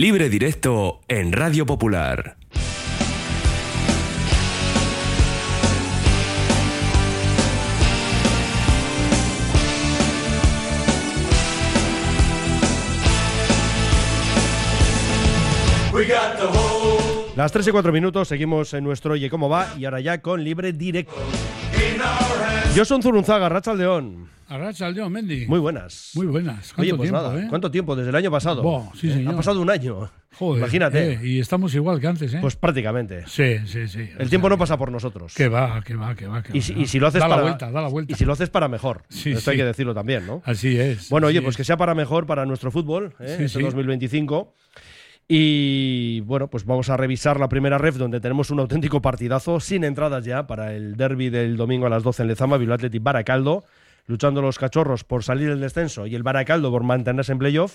Libre Directo en Radio Popular. Las 3 y 4 minutos, seguimos en nuestro Oye Cómo Va y ahora ya con Libre Directo. Josun Zurunzaga, Arratsaldeon. Arratsaldeon, Mendy. Muy buenas. Muy buenas. Oye, pues tiempo, nada, ¿cuánto tiempo? Desde el año pasado. Sí, señor. Ha pasado un año. Joder, imagínate. Y estamos igual que antes, ¿eh? Pues prácticamente. Sí. El tiempo no pasa por nosotros. Que va. Y si lo haces da para... la vuelta. Y si lo haces para mejor. Esto hay que decirlo también, ¿no? Así es. Bueno, así oye, pues que sea para mejor para nuestro fútbol, este 2025. Y bueno, pues vamos a revisar la primera ref, donde tenemos un auténtico partidazo, sin entradas ya, para el derbi del domingo a las 12 en Lezama, Bilbao Athletic Baracaldo, luchando los cachorros por salir del descenso y el Baracaldo por mantenerse en playoff.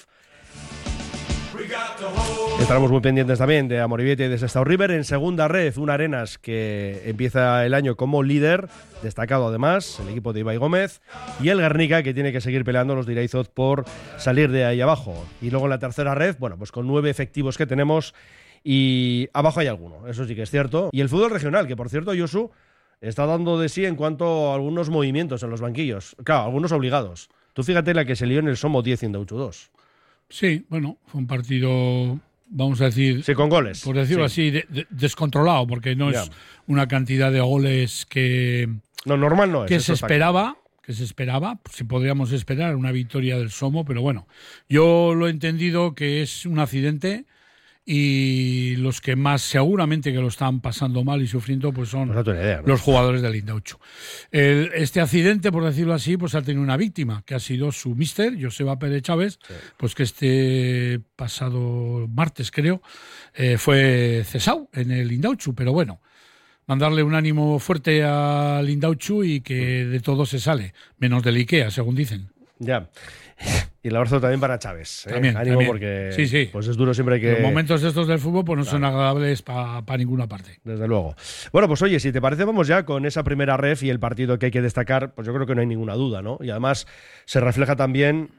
Estaremos muy pendientes también de Amorebieta y de Sestao River. En segunda ref, un Arenas que empieza el año como líder, destacado además, el equipo de Ibai Gómez, y el Guernica, que tiene que seguir peleando los de Iraizoz por salir de ahí abajo. Y luego en la tercera ref, bueno, pues con 9 efectivos que tenemos, y abajo hay alguno, eso sí que es cierto. Y el fútbol regional, que por cierto, Josu, está dando de sí en cuanto a algunos movimientos en los banquillos. Claro, algunos obligados. Tú fíjate la que se lió en el Somo 10 y en Dauchu 2. Sí, bueno, fue un partido, vamos a decir... Sí, con goles. Por decirlo así, descontrolado, porque no es una cantidad de goles que... No, normal no es. Que se esperaba, si podríamos esperar una victoria del Somo, pero bueno, yo lo he entendido que es un accidente y los que más seguramente que lo están pasando mal y sufriendo pues son los jugadores del Indauchu. Este accidente, por decirlo así, pues ha tenido una víctima, que ha sido su míster, Joseba Pérez Chávez, pues que este pasado martes, creo, fue cesado en el Indauchu, pero bueno, mandarle un ánimo fuerte al Indauchu y que de todo se sale, menos del Ikea, según dicen. Ya. Y el abrazo también para Chávez. También, ánimo, también. Porque sí. Pues es duro siempre que... Los momentos estos del fútbol pues no son agradables para ninguna parte. Desde luego. Bueno, pues oye, si te parece, vamos ya con esa primera ref y el partido que hay que destacar, pues yo creo que no hay ninguna duda, ¿no? Y además se refleja también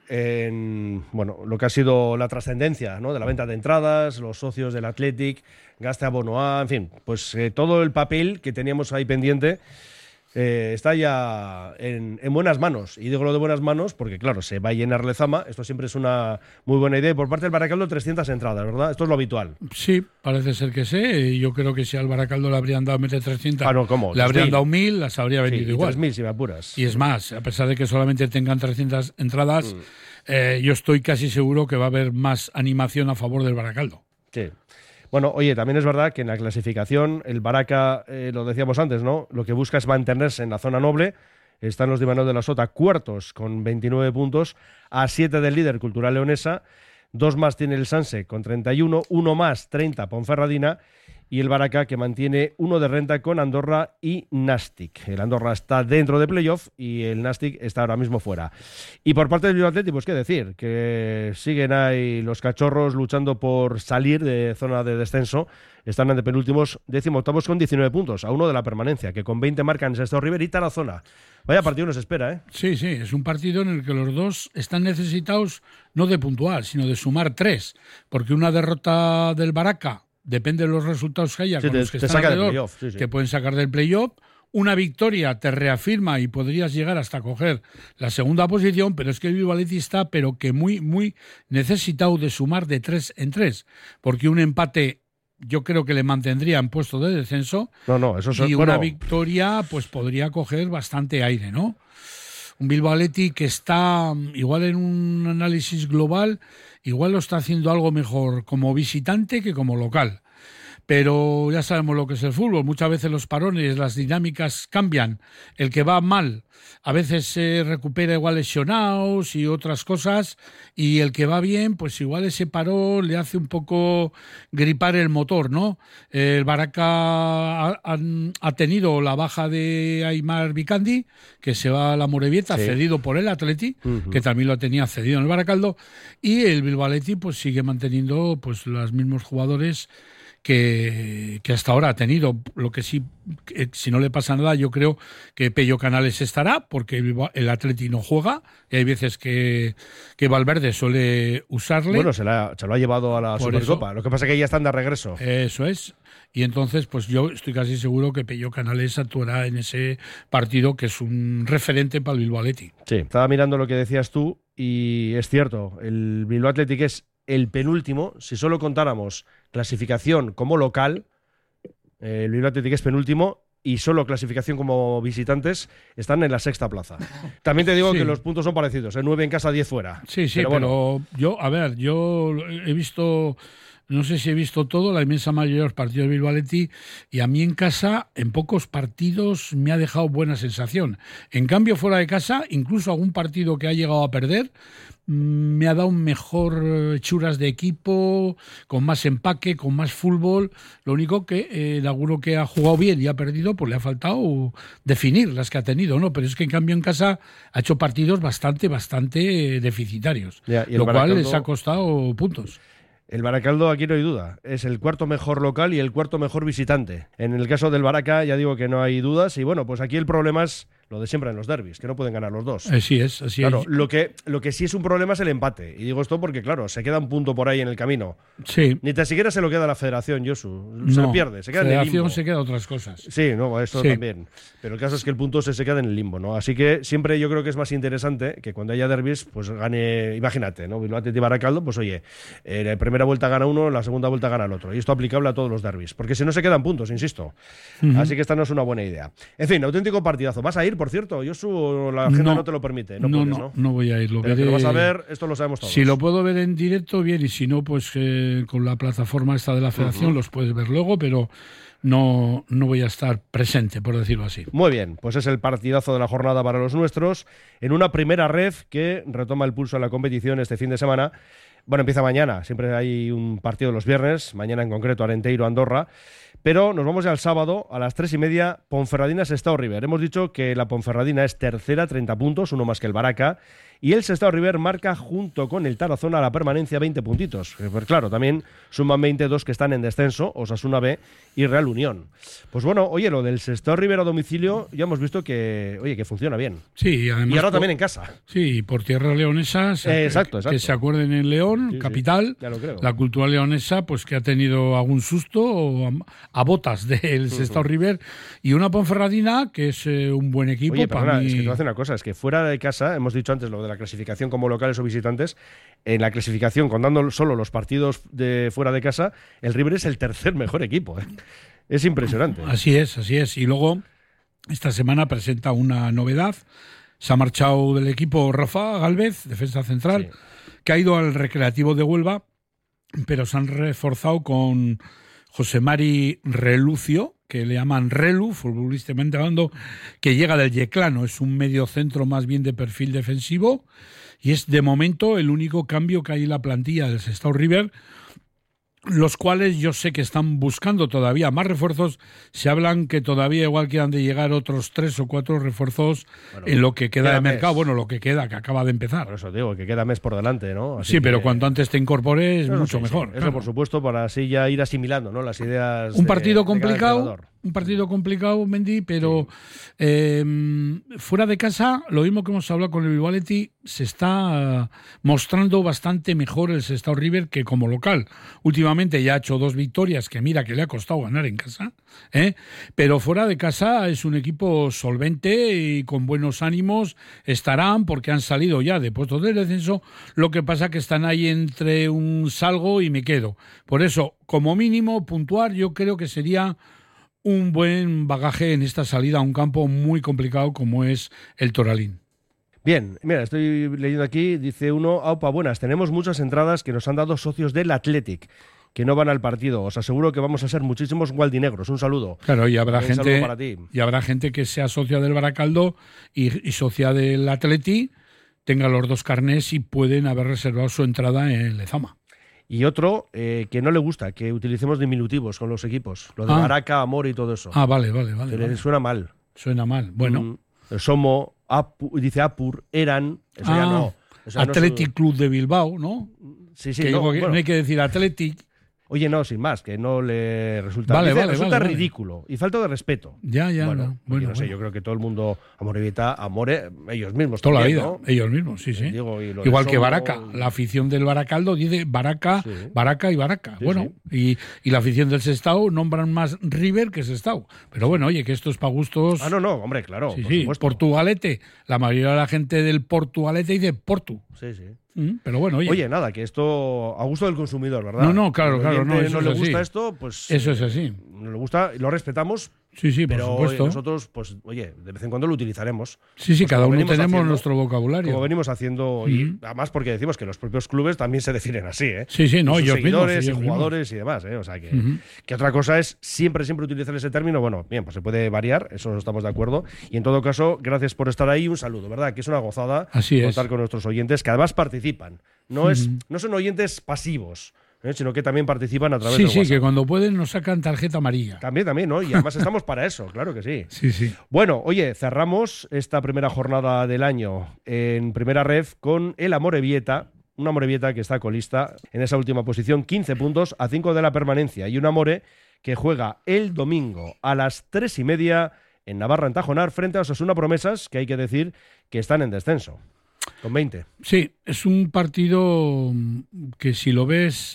en lo que ha sido la trascendencia, ¿no? De la venta de entradas, los socios del Athletic, gaste abono, en fin, pues todo el papel que teníamos ahí pendiente está ya en buenas manos. Y digo lo de buenas manos porque, claro, se va a llenar Lezama. Esto siempre es una muy buena idea. Y por parte del Baracaldo, 300 entradas, ¿verdad? Esto es lo habitual. Sí, parece ser que sí. Yo creo que si al Baracaldo le habrían dado 300, ¿cómo? Le habrían dado 1000, las habría vendido igual. 3000 si me apuras. Y es más, a pesar de que solamente tengan 300 entradas, yo estoy casi seguro que va a haber más animación a favor del Baracaldo. Sí. Bueno, oye, también es verdad que en la clasificación el Baraca, lo decíamos antes, ¿no? Lo que busca es mantenerse en la zona noble. Están los de Imanol de la Sota cuartos con 29 puntos, a 7 del líder Cultural Leonesa, 2 más tiene el Sanse con 31, 1 más 30 Ponferradina y el Baraca que mantiene 1 de renta con Andorra y Nastic. El Andorra está dentro de playoff y el Nastic está ahora mismo fuera. Y por parte del Bilbao Athletic, pues qué decir, que siguen ahí los cachorros luchando por salir de zona de descenso. Están ante penúltimos 18avos con 19 puntos, a 1 de la permanencia, que con 20 marcan Sestao River y Tarazona. Vaya partido nos espera, ¿eh? Sí, es un partido en el que los dos están necesitados no de puntuar, sino de sumar 3, porque una derrota del Baraca, depende de los resultados que haya, con los que están alrededor, te pueden sacar del playoff. Una victoria te reafirma y podrías llegar hasta coger la segunda posición, pero es que el Bilbao Athletic está muy necesitado de sumar de 3 en 3, porque un empate yo creo que le mantendría en puesto de descenso. Eso es, y una victoria pues podría coger bastante aire, ¿no? Un Bilbao Athletic que está igual en un análisis global, igual lo está haciendo algo mejor como visitante que como local. Pero ya sabemos lo que es el fútbol. Muchas veces los parones, las dinámicas cambian. El que va mal a veces se recupera igual lesionados y otras cosas. Y el que va bien, pues igual ese parón le hace un poco gripar el motor, ¿no? El Baraca ha tenido la baja de Aimar Bicandi, que se va a la Amorebieta, cedido por el Athletic, que también lo tenía cedido en el Baracaldo. Y el Bilbao Athletic pues sigue manteniendo pues los mismos jugadores que hasta ahora ha tenido. Lo que sí, si no le pasa nada, yo creo que Pello Canales estará, porque el Atleti no juega, y hay veces que Valverde suele usarle. Bueno, se lo ha llevado a la Supercopa. Lo que pasa es que ya están de regreso. Eso es. Y entonces, pues yo estoy casi seguro que Pello Canales actuará en ese partido, que es un referente para el Bilbao Athletic. Sí, estaba mirando lo que decías tú y es cierto, el Bilbao Athletic es el penúltimo. Si solo contáramos clasificación como local, el Bilbao Athletic es penúltimo y solo clasificación como visitantes están en la sexta plaza. También te digo que los puntos son parecidos, 9 en casa, 10 fuera. Sí, pero bueno. yo he visto... No sé si he visto todo, la inmensa mayoría de los partidos de Bilbao Athletic, y a mí en casa, en pocos partidos, me ha dejado buena sensación. En cambio, fuera de casa, incluso algún partido que ha llegado a perder, me ha dado mejor hechuras de equipo, con más empaque, con más fútbol. Lo único que alguno que ha jugado bien y ha perdido, pues le ha faltado definir las que ha tenido, ¿no? Pero es que en cambio en casa ha hecho partidos bastante deficitarios, lo cual les ha costado puntos. El Baracaldo, aquí no hay duda, es el cuarto mejor local y el cuarto mejor visitante. En el caso del Baraca ya digo que no hay dudas y bueno, pues aquí el problema es lo de siempre en los derbis, que no pueden ganar los dos. Así es. Claro, lo que sí es un problema es el empate. Y digo esto porque, claro, se queda un punto por ahí en el camino. Sí. Ni tan siquiera se lo queda a la Federación, Josu. Se lo pierde, se queda en el limbo. La Federación se queda otras cosas. Sí, no, eso también. Pero el caso es que el punto se queda en el limbo, ¿no? Así que siempre yo creo que es más interesante que cuando haya derbis, pues gane, imagínate, ¿no? Bilbao Athletic y Baracaldo, pues oye, en la primera vuelta gana uno, en la segunda vuelta gana el otro. Y esto aplicable a todos los derbis. Porque si no se quedan puntos, insisto. Así que esta no es una buena idea. En fin, auténtico partidazo. ¿Vas a ir, por cierto, Josu? La agenda no te lo permite. No voy a ir. Pero que lo vas a ver, esto lo sabemos todos. Si lo puedo ver en directo, bien, y si no, pues con la plataforma esta de la Federación los puedes ver luego, pero no voy a estar presente, por decirlo así. Muy bien, pues es el partidazo de la jornada para los nuestros, en una primera ref que retoma el pulso a la competición este fin de semana. Bueno, empieza mañana, siempre hay un partido los viernes, mañana en concreto Arenteiro-Andorra, pero nos vamos ya al sábado a las 3:30, Ponferradina-Sestao River. Hemos dicho que la Ponferradina es tercera, 30 puntos, uno más que el Baraca, y el Sestao River marca junto con el Tarazona la permanencia 20 puntitos. Pues claro, también suman 22 que están en descenso, Osasuna B y Real Unión. Pues bueno, oye, lo del Sestao River a domicilio ya hemos visto que, oye, que funciona bien. Sí, además. Y ahora también en casa. Sí, por tierra leonesa, exacto. Que se acuerden en León, capital. Ya lo creo. La cultura leonesa, pues que ha tenido algún susto a botas del Sestao River, y una Ponferradina que es un buen equipo. Oye, para mí. Es que te voy a decir una cosa, es que fuera de casa, hemos dicho antes lo de la clasificación como locales o visitantes, en la clasificación, contando solo los partidos de fuera de casa, el River es el tercer mejor equipo. Es impresionante. Así es. Y luego, esta semana presenta una novedad. Se ha marchado del equipo Rafa Gálvez, defensa central, que ha ido al Recreativo de Huelva, pero se han reforzado con José Mari Relucio, que le llaman Relu, futbolísticamente hablando, que llega del Yeclano. Es un medio centro más bien de perfil defensivo y es de momento el único cambio que hay en la plantilla del Sestao River, los cuales yo sé que están buscando todavía más refuerzos. Se hablan que todavía igual quedan de llegar otros 3 o 4 refuerzos en lo que queda de mercado. Bueno, lo que queda, que acaba de empezar. Por eso digo, que queda mes por delante, ¿no? Así pero cuanto antes te incorpores, mucho mejor. Eso, por supuesto, para así ya ir asimilando, ¿no? Las ideas. Un partido complicado, Mendy, pero fuera de casa, lo mismo que hemos hablado con el Bilbao Athletic, se está mostrando bastante mejor el Sestao River que como local. Últimamente ya ha hecho 2 victorias, que mira que le ha costado ganar en casa, pero fuera de casa es un equipo solvente y con buenos ánimos estarán, porque han salido ya de puestos de descenso. Lo que pasa que están ahí entre un salgo y me quedo. Por eso, como mínimo, puntuar yo creo que sería un buen bagaje en esta salida a un campo muy complicado como es el Toralín. Bien, mira, estoy leyendo aquí, dice uno, aupa, buenas, tenemos muchas entradas que nos han dado socios del Athletic, que no van al partido. Os aseguro que vamos a ser muchísimos gualdinegros. Un saludo. Claro, y habrá gente, saludo para ti. Y habrá gente que sea socia del Baracaldo y socia del Athletic, tenga los 2 carnés y pueden haber reservado su entrada en Lezama. Y otro que no le gusta que utilicemos diminutivos con los equipos. Lo de Baraca, Amor y todo eso. Vale. Que le suena mal. Suena mal. Bueno. Somo, dice Apur, Eran. Eso ya no. Eso Athletic no Club de Bilbao, ¿no? Sí. Que no hay que decir Athletic. Oye, no, sin más, que no le resulta, Vale. ridículo y falta de respeto. Ya. Bueno, sé, yo creo que todo el mundo, Amorebieta, ellos mismos. Toda también, la vida, ¿no? ellos mismos, sí. Digo, igual que Baraca, la afición del Baracaldo dice Baraca, sí. Baraca y Baraca. Sí, bueno, sí. Y la afición del Sestao nombran más River que Sestao. Pero bueno, oye, que esto es para gustos. No, hombre, claro. Sí, por sí. supuesto. Portugalete, la mayoría de la gente del Portugalete dice Portu. Sí. Pero bueno, Oye, nada, que esto a gusto del consumidor, ¿verdad? No, claro, no. No le gusta esto, pues. Eso es así. No le gusta y lo respetamos. Sí, por pero supuesto. Nosotros, pues, oye, de vez en cuando lo utilizaremos. Sí, Pues cada como uno venimos tenemos haciendo, nuestro vocabulario. Como venimos haciendo, y además porque decimos que los propios clubes también se definen así, ¿eh? Sí, no, sus ellos seguidores mismos, y jugadores y demás, ¿eh? O sea que otra cosa es siempre utilizar ese término. Bueno, bien, pues se puede variar, eso estamos de acuerdo. Y en todo caso, gracias por estar ahí, un saludo, ¿verdad? Que es una gozada contar con nuestros oyentes, que además participan. No son oyentes pasivos, sino que también participan a través de WhatsApp. Sí, que cuando pueden nos sacan tarjeta amarilla. También, ¿no? Y además estamos para eso, claro que sí. Sí. Bueno, oye, cerramos esta primera jornada del año en Primera Ref con el Amorebieta, un Amorebieta que está colista en esa última posición, 15 puntos a 5 de la permanencia, y un Amore que juega el domingo a las 3:30 en Navarra, en Tajonar, frente a Osasuna Promesas, que hay que decir que están en descenso. Con 20. Sí, es un partido que si lo ves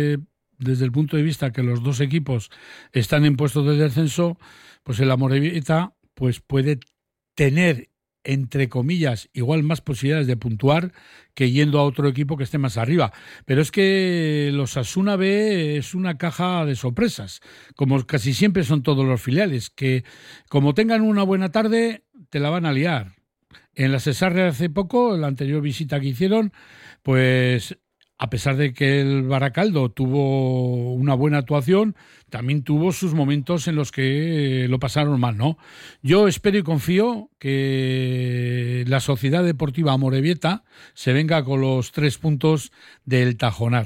desde el punto de vista que los dos equipos están en puestos de descenso, pues el Amorebieta pues puede tener, entre comillas, igual más posibilidades de puntuar que yendo a otro equipo que esté más arriba. Pero es que los Osasuna B es una caja de sorpresas, como casi siempre son todos los filiales, que como tengan una buena tarde, te la van a liar. En la Cesarre hace poco, la anterior visita que hicieron, pues a pesar de que el Baracaldo tuvo una buena actuación, también tuvo sus momentos en los que lo pasaron mal, ¿no? Yo espero y confío que la Sociedad Deportiva Amorebieta se venga con los 3 puntos del Tajonar.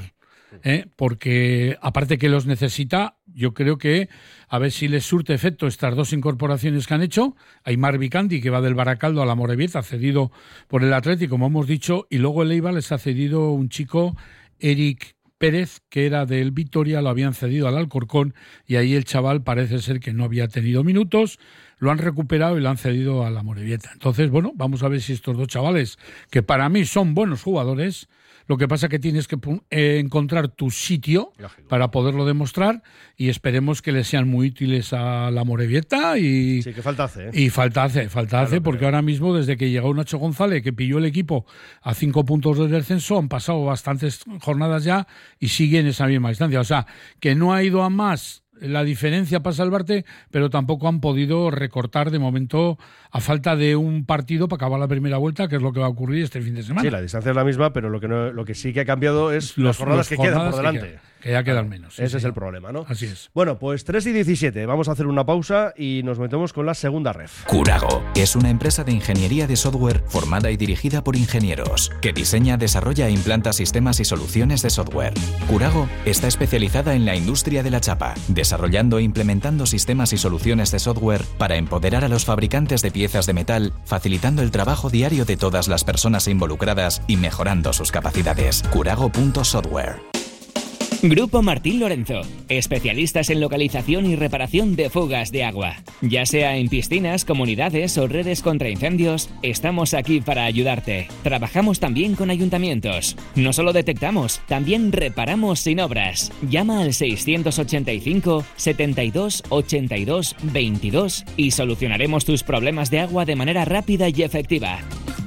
Porque aparte que los necesita, yo creo que a ver si les surte efecto estas dos incorporaciones que han hecho. Aimar Vicandi, que va del Baracaldo a la Amorebieta, cedido por el Atlético, como hemos dicho, y luego el Eibar les ha cedido un chico, Eric Pérez, que era del Vitoria, lo habían cedido al Alcorcón, y ahí el chaval parece ser que no había tenido minutos, lo han recuperado y lo han cedido a la Amorebieta. Entonces, bueno, vamos a ver si estos dos chavales, que para mí son buenos jugadores, lo que pasa es que tienes que encontrar tu sitio para poderlo demostrar, y esperemos que les sean muy útiles a la Amorebieta. Sí, que falta hace. Y falta hace, porque ahora mismo, desde que llegó Nacho González, que pilló el equipo a 5 puntos del descenso, han pasado bastantes jornadas ya y sigue en esa misma distancia. O sea, que no ha ido a más la diferencia para salvarte, pero tampoco han podido recortar de momento, a falta de un partido para acabar la primera vuelta, que es lo que va a ocurrir este fin de semana. Sí, la distancia es la misma, pero lo que sí que ha cambiado es las jornadas que quedan por delante. Que ya quedan menos. Ese es el problema, ¿no? Así es. Bueno, pues 3:17. Vamos a hacer una pausa y nos metemos con la segunda ref. Curago es una empresa de ingeniería de software formada y dirigida por ingenieros que diseña, desarrolla e implanta sistemas y soluciones de software. Curago está especializada en la industria de la chapa, desarrollando e implementando sistemas y soluciones de software para empoderar a los fabricantes de piezas de metal, facilitando el trabajo diario de todas las personas involucradas y mejorando sus capacidades. Curago.software. Grupo Martín Lorenzo, especialistas en localización y reparación de fugas de agua. Ya sea en piscinas, comunidades o redes contra incendios, estamos aquí para ayudarte. Trabajamos también con ayuntamientos. No solo detectamos, también reparamos sin obras. Llama al 685 72 82 22 y solucionaremos tus problemas de agua de manera rápida y efectiva.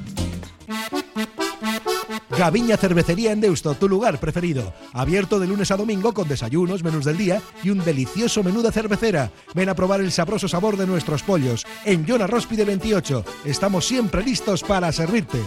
Gaviña Cervecería en Deusto, tu lugar preferido. Abierto de lunes a domingo con desayunos, menús del día y un delicioso menú de cervecera. Ven a probar el sabroso sabor de nuestros pollos. En Joan Róspide 28. Estamos siempre listos para servirte.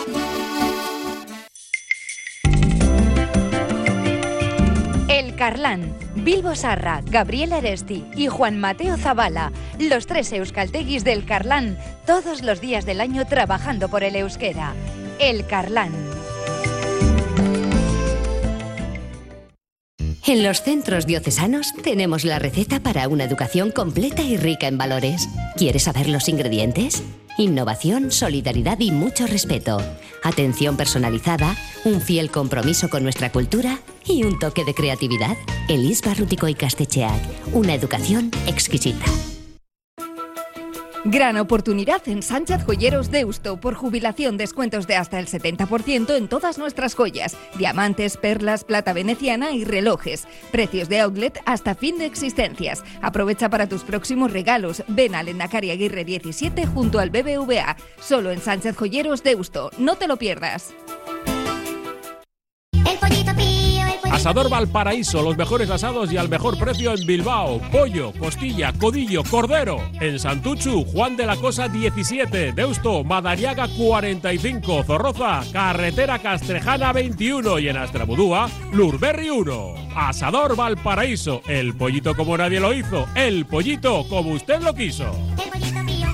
El Carlán, Bilbo Sarra, Gabriel Aresti y Juan Mateo Zabala, los 3 euskalteguis del Carlán, todos los días del año trabajando por el euskera. El Carlán. En los centros diocesanos tenemos la receta para una educación completa y rica en valores. ¿Quieres saber los ingredientes? Innovación, solidaridad y mucho respeto. Atención personalizada, un fiel compromiso con nuestra cultura y un toque de creatividad. Elis Barrutico y Castecheac, una educación exquisita. Gran oportunidad en Sánchez Joyeros Deusto. Por jubilación, descuentos de hasta el 70% en todas nuestras joyas. Diamantes, perlas, plata veneciana y relojes. Precios de outlet hasta fin de existencias. Aprovecha para tus próximos regalos. Ven al Endacari Aguirre 17 junto al BBVA. Solo en Sánchez Joyeros Deusto. No te lo pierdas. El pollito pío, el pollito Asador Valparaíso, los mejores asados y al mejor precio en Bilbao. Pollo, costilla, codillo, cordero. En Santuchu, Juan de la Cosa 17. Deusto, Madariaga 45. Zorroza, Carretera Castrejana 21. Y en Astrabudúa, Lurberri 1. Asador Valparaíso, el pollito como nadie lo hizo. El pollito como usted lo quiso. El pollito pío.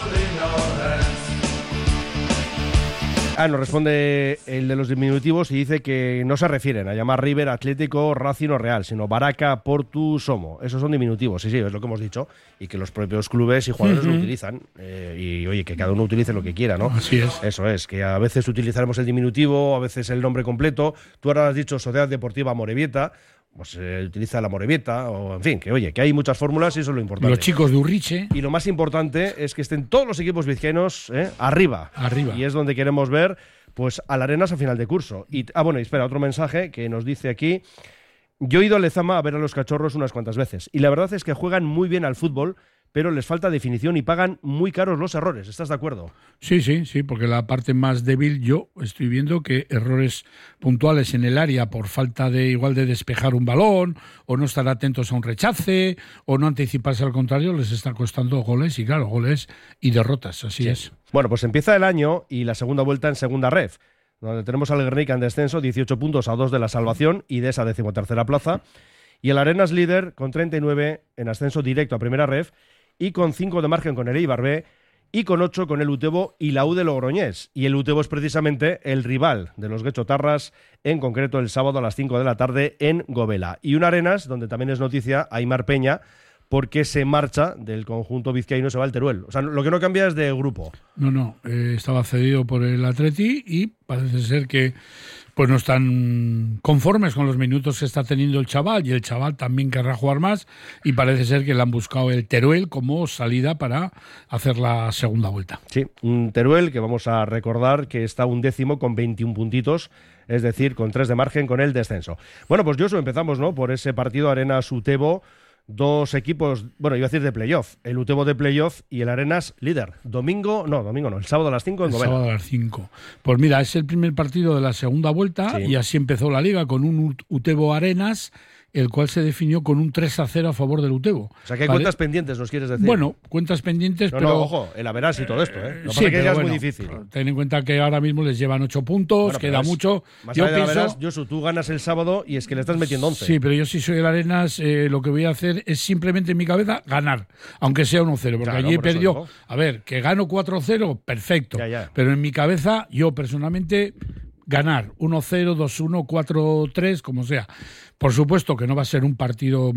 Nos responde el de los diminutivos y dice que no se refieren a llamar River, Atlético, Racing o Real, sino Baraca, Portu, Somo. Esos son diminutivos, sí, es lo que hemos dicho, y que los propios clubes y jugadores lo utilizan. Y oye, que cada uno utilice lo que quiera, ¿no? Así es. Eso es, que a veces utilizaremos el diminutivo, a veces el nombre completo. Tú ahora has dicho Sociedad Deportiva Amorebieta, pues utiliza la Amorebieta, o en fin, que oye, que hay muchas fórmulas y eso es lo importante. Los chicos de Urriche. Y lo más importante es que estén todos los equipos vizcaínos arriba. Y es donde queremos ver pues al Arenas a final de curso. Y bueno, y espera, otro mensaje que nos dice aquí: yo he ido a Lezama a ver a los cachorros unas cuantas veces y la verdad es que juegan muy bien al fútbol, pero les falta definición y pagan muy caros los errores. ¿Estás de acuerdo? Sí, porque la parte más débil yo estoy viendo que errores puntuales en el área por falta de igual de despejar un balón o no estar atentos a un rechace o no anticiparse al contrario les está costando goles y claro, goles y derrotas, así es. Bueno, pues empieza el año y la segunda vuelta en segunda ref, donde tenemos al Guernica en descenso, 18 puntos a 2 de la salvación y de esa 13ª plaza, y el Arenas líder con 39 en ascenso directo a primera ref y con 5 de margen con el Eibar B y con 8 con el Utebo y la U de Logroñés. Y el Utebo es precisamente el rival de los Guechotarras, en concreto el sábado a las 5 de la tarde en Gobela. Y un Arenas, donde también es noticia, Aimar Peña, porque se marcha del conjunto vizcaíno, se va al Teruel. O sea, lo que no cambia es de grupo. No, estaba cedido por el Atleti y parece ser que pues no están conformes con los minutos que está teniendo el chaval y el chaval también querrá jugar más y parece ser que le han buscado el Teruel como salida para hacer la segunda vuelta. Sí, un Teruel que vamos a recordar que está 11º con 21 puntitos, es decir, con 3 de margen con el descenso. Bueno, pues Josu, empezamos, ¿no?, por ese partido Arenas-Utebo. Dos equipos, bueno, iba a decir de playoff, el Utebo de playoff y el Arenas líder. Domingo no, el sábado a las 5 en Gobela. El sábado a las 5. Pues mira, es el primer partido de la segunda vuelta y así empezó la liga con un Utebo Arenas, el cual se definió con un 3-0 a favor del Utebo. O sea, que hay cuentas pendientes, ¿nos quieres decir? Bueno, cuentas pendientes, pero... No, ojo, el average y todo esto, ¿eh? Lo que pasa es que ya es muy difícil. Ten en cuenta que ahora mismo les llevan 8 puntos, queda mucho. Más yo pienso... Josu, tú ganas el sábado y es que le estás metiendo 11. Sí, pero yo si soy el Arenas, lo que voy a hacer es simplemente en mi cabeza ganar, aunque sea 1-0, porque claro, allí perdió. A ver, que gano 4-0, perfecto. Ya. Pero en mi cabeza, yo personalmente... ganar 1-0, 2-1, 4-3, como sea. Por supuesto que no va a ser un partido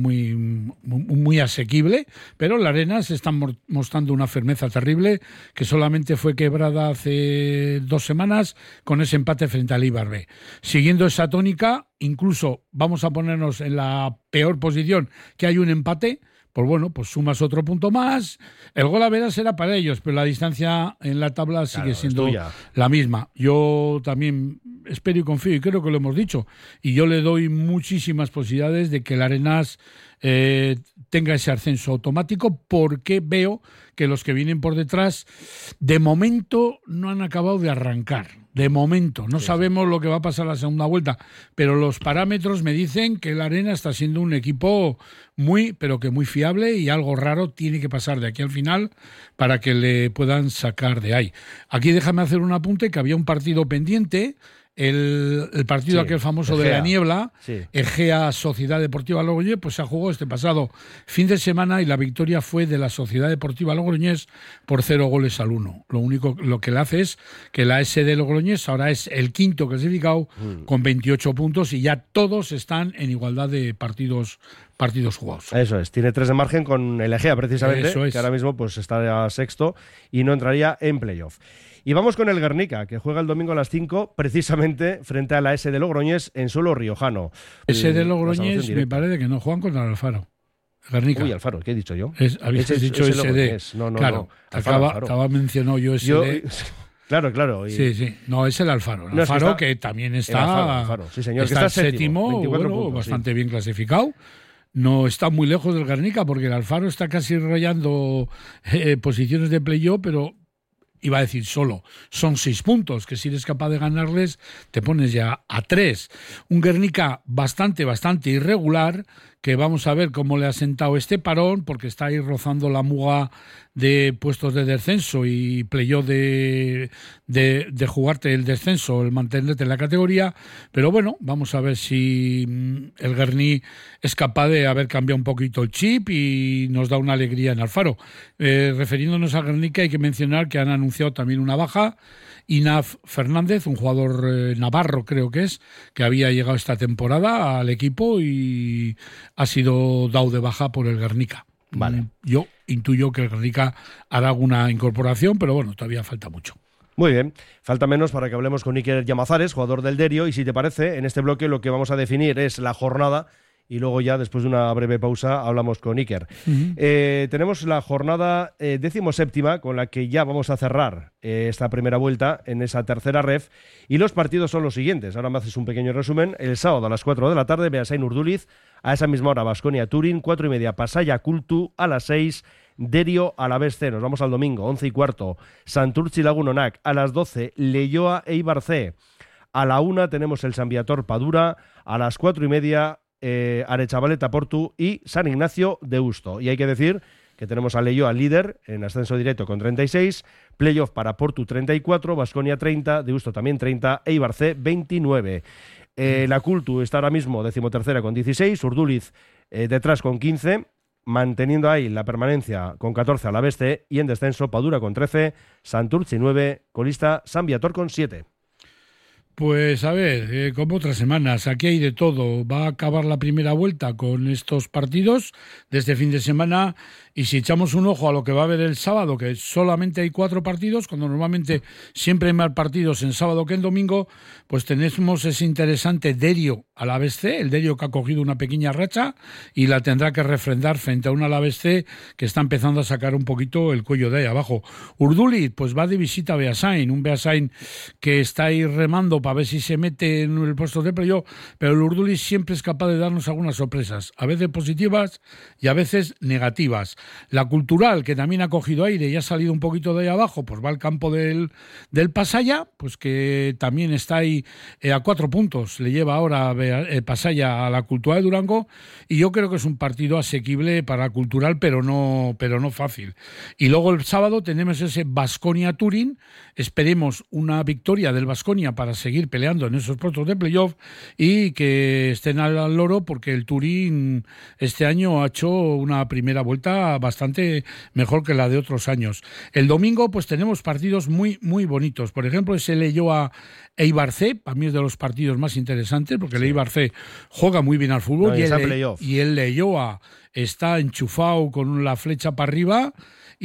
muy asequible, pero la Arenas está mostrando una firmeza terrible que solamente fue quebrada hace 2 semanas con ese empate frente al Eibar B. Siguiendo esa tónica, incluso vamos a ponernos en la peor posición que hay un empate, pues bueno, pues sumas otro punto más. El gol a veras será para ellos, pero la distancia en la tabla sigue siendo la misma. Yo también espero y confío, y creo que lo hemos dicho, y yo le doy muchísimas posibilidades de que el Arenas tenga ese ascenso automático, porque veo que los que vienen por detrás, de momento, no han acabado de arrancar. De momento, no sabemos lo que va a pasar la segunda vuelta, pero los parámetros me dicen que el Arenas está siendo un equipo pero que muy fiable, y algo raro tiene que pasar de aquí al final para que le puedan sacar de ahí. Aquí déjame hacer un apunte, que había un partido pendiente, el partido aquel famoso Egea, de la niebla, Egea Sociedad Deportiva Logroñés, pues se jugó este pasado fin de semana y la victoria fue de la Sociedad Deportiva Logroñés por 0-1. Lo que le hace es que la SD Logroñés ahora es el 5º clasificado con 28 puntos y ya todos están en igualdad de partidos jugados. Eso es, tiene 3 de margen con el Egea precisamente, que ahora mismo pues está 6º y no entraría en playoff. Y vamos con el Guernica, que juega el domingo a las 5, precisamente frente a la S de Logroñés en suelo riojano. S de Logroñés me parece que no juegan contra el Alfaro. Guernica. Uy, Alfaro, ¿qué he dicho yo? Habéis dicho SD. No, claro, Alfaro. Acaba mencionado yo SD. Claro. Sí. No, es el Alfaro. El Alfaro que también está... Alfaro. Sí, señor, está que está séptimo, puntos, bastante bien clasificado. No está muy lejos del Guernica, porque el Alfaro está casi rayando posiciones de playoff, pero iba a decir solo, son 6 puntos, que si eres capaz de ganarles, te pones ya a 3. Un Guernica bastante irregular, que vamos a ver cómo le ha sentado este parón, porque está ahí rozando la muga de puestos de descenso y playoff de jugarte el descenso, el mantenerte en la categoría. Pero bueno, vamos a ver si el Guernica es capaz de haber cambiado un poquito el chip y nos da una alegría en Alfaro. Refiriéndonos a Guernica, hay que mencionar que han anunciado también una baja. Inaf Fernández, un jugador navarro creo que es, que había llegado esta temporada al equipo y ha sido dado de baja por el Guernica. Vale. Yo intuyo que el Guernica hará alguna incorporación, pero bueno, todavía falta mucho. Muy bien, falta menos para que hablemos con Iker Llamazares, jugador del Derio, y si te parece, en este bloque lo que vamos a definir es la jornada y luego ya, después de una breve pausa, hablamos con Iker. Tenemos la jornada 17ª, con la que ya vamos a cerrar esta primera vuelta en esa tercera ref, y los partidos son los siguientes. Ahora me haces un pequeño resumen. El sábado a las 4 de la tarde, Beasain Urduliz, a esa misma hora Baskonia Turín, 4:30 Pasaya Kultu, a las 6 Derio Alavés C. Nos vamos al domingo, 11:15 Santurtzi Lagunonac, a las 12 Leioa Eibar C. A la 1 tenemos el San Viator Padura, a las 4:30 Arechavaleta Portu y San Ignacio Deusto. Y hay que decir que tenemos a Leioa líder en ascenso directo con 36, playoff para Portu 34, Baskonia 30, Deusto también 30, Eibar C 29. La Cultu está ahora mismo 13ª con 16, Urduliz detrás con 15, manteniendo ahí la permanencia con 14 Alavés C, y en descenso Padura con 13, Santurtzi 9, colista San Viator con 7. Pues a ver, como otras semanas, aquí hay de todo. Va a acabar la primera vuelta con estos partidos de este fin de semana, y si echamos un ojo a lo que va a haber el sábado, que solamente hay 4 partidos, cuando normalmente siempre hay más partidos en sábado que en domingo, pues tenemos ese interesante Derio Alavés C, el Derio que ha cogido una pequeña racha y la tendrá que refrendar frente a un Alavés C que está empezando a sacar un poquito el cuello de ahí abajo. Urduliz pues va de visita a Beasain, un Beasain que está ahí remando para ver si se mete en el puesto de playoff, pero el Urduliz siempre es capaz de darnos algunas sorpresas, a veces positivas y a veces negativas. La Cultural, que también ha cogido aire y ha salido un poquito de ahí abajo, pues va al campo del Pasaya, pues que también está ahí a 4 puntos, le lleva ahora Pasaya a la Cultural de Durango, y yo creo que es un partido asequible para la Cultural, pero no fácil. Y luego el sábado tenemos ese Baskonia Turín, esperemos una victoria del Baskonia para seguir peleando en esos puestos de playoff y que estén al loro, porque el Turín este año ha hecho una primera vuelta bastante mejor que la de otros años. El domingo pues tenemos partidos muy bonitos. Por ejemplo, ese Leioa Eibar C, para mí es de los partidos más interesantes, porque el Eibar C juega muy bien al fútbol, y el Leioa está enchufado con la flecha para arriba,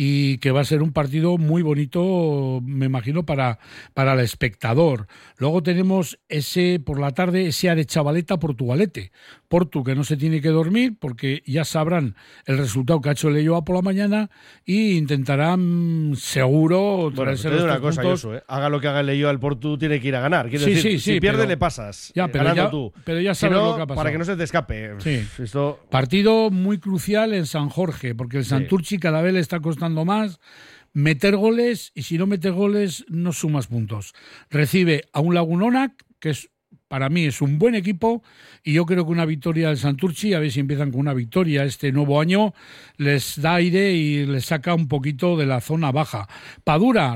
y que va a ser un partido muy bonito, me imagino, para el espectador. Luego tenemos por la tarde ese Arechavaleta Portugalete. Portu, que no se tiene que dormir, porque ya sabrán el resultado que ha hecho el Leioa por la mañana, y intentarán seguro traerse los 3 puntos. Haga lo que haga el Leioa, el Portu tiene que ir a ganar. Quiero decir, si pierde, le pasas. Pero ya sabes lo que ha pasado. Para que no se te escape. Sí. Partido muy crucial en San Jorge, porque el Santurtzi cada vez le está costando más meter goles, y si no metes goles no sumas puntos. Recibe a un Lagunonac, que para mí es un buen equipo, y yo creo que una victoria del Santurtzi, a ver si empiezan con una victoria este nuevo año, les da aire y les saca un poquito de la zona baja. Padura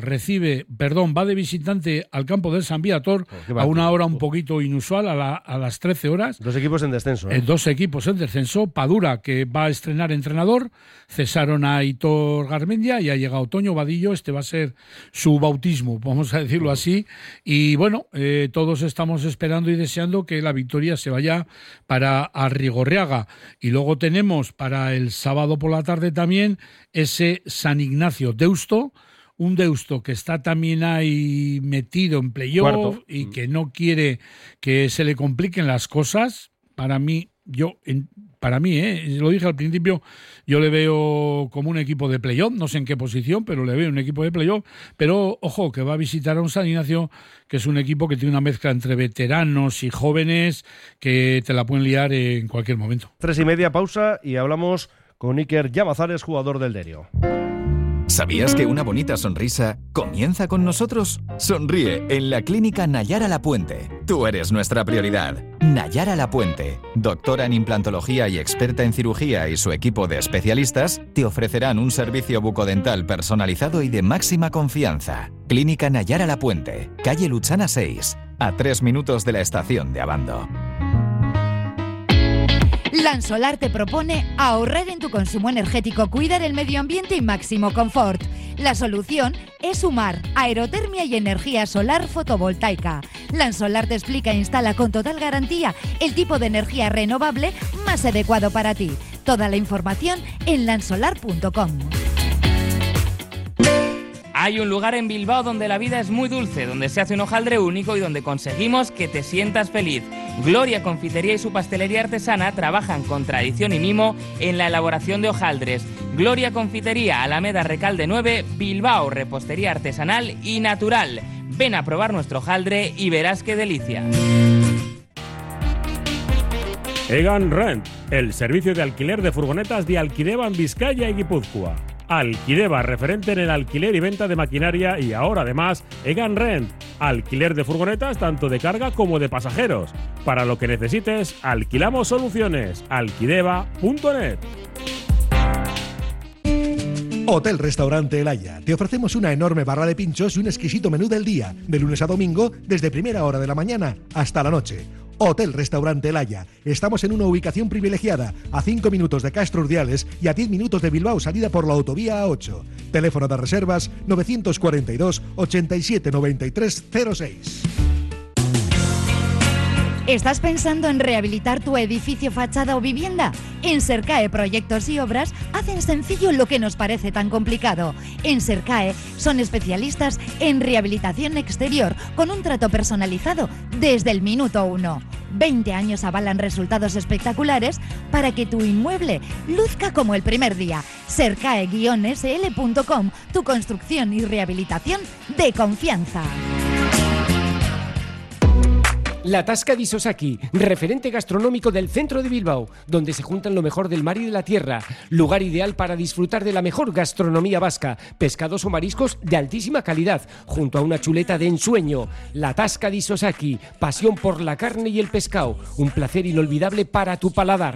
va de visitante al campo del San Viator a una hora un poquito inusual, a las 13 horas. 2 equipos en descenso. 2 equipos en descenso. Padura, que va a estrenar entrenador, cesaron a Hitor Garmendia y ha llegado Toño Vadillo. Este va a ser su bautismo, vamos a decirlo así. Y bueno, todos estamos esperando y deseando que la victoria se vaya para Arrigorriaga. Y luego tenemos para el sábado por la tarde también ese San Ignacio Deusto, un Deusto que está también ahí metido en playoff Cuarto. y que no quiere que se le compliquen las cosas, para mí, lo dije al principio, yo le veo como un equipo de playoff, no sé en qué posición, pero le veo un equipo de playoff, pero ojo, que va a visitar a un San Ignacio, que es un equipo que tiene una mezcla entre veteranos y jóvenes que te la pueden liar en cualquier momento. 3:30, pausa, y hablamos con Iker Llamazares, jugador del Derio. ¿Sabías que una bonita sonrisa comienza con nosotros? Sonríe en la Clínica Nayara Lapuente. Tú eres nuestra prioridad. Nayara Lapuente, doctora en implantología y experta en cirugía, y su equipo de especialistas te ofrecerán un servicio bucodental personalizado y de máxima confianza. Clínica Nayara Lapuente, calle Luchana 6, a 3 minutos de la estación de Abando. Lansolar te propone ahorrar en tu consumo energético, cuidar el medio ambiente y máximo confort. La solución es sumar aerotermia y energía solar fotovoltaica. Lansolar te explica e instala con total garantía el tipo de energía renovable más adecuado para ti. Toda la información en lansolar.com. Hay un lugar en Bilbao donde la vida es muy dulce, donde se hace un hojaldre único y donde conseguimos que te sientas feliz. Gloria Confitería y su pastelería artesana trabajan con tradición y mimo en la elaboración de hojaldres. Gloria Confitería, Alameda Recalde 9, Bilbao, repostería artesanal y natural. Ven a probar nuestro hojaldre y verás qué delicia. Egan Rent, el servicio de alquiler de furgonetas de Alquideva en Vizcaya y Guipúzcoa. Alquideva, referente en el alquiler y venta de maquinaria, y ahora además Egan Rent, alquiler de furgonetas tanto de carga como de pasajeros. Para lo que necesites, alquilamos soluciones. Alquideva.net. Hotel Restaurante El Haya. Te ofrecemos una enorme barra de pinchos y un exquisito menú del día, de lunes a domingo, desde primera hora de la mañana hasta la noche. Hotel Restaurante El Haya. Estamos en una ubicación privilegiada, a 5 minutos de Castro Urdiales y a 10 minutos de Bilbao, salida por la autovía A8. Teléfono de reservas 942 87 93 06. ¿Estás pensando en rehabilitar tu edificio, fachada o vivienda? En Sercae Proyectos y Obras hacen sencillo lo que nos parece tan complicado. En Sercae son especialistas en rehabilitación exterior con un trato personalizado desde el minuto 1. 20 años avalan resultados espectaculares para que tu inmueble luzca como el primer día. Sercae-sl.com, tu construcción y rehabilitación de confianza. La Tasca di Sosaki, referente gastronómico del centro de Bilbao, donde se juntan lo mejor del mar y de la tierra. Lugar ideal para disfrutar de la mejor gastronomía vasca, pescados o mariscos de altísima calidad, junto a una chuleta de ensueño. La Tasca di Sosaki, pasión por la carne y el pescado, un placer inolvidable para tu paladar.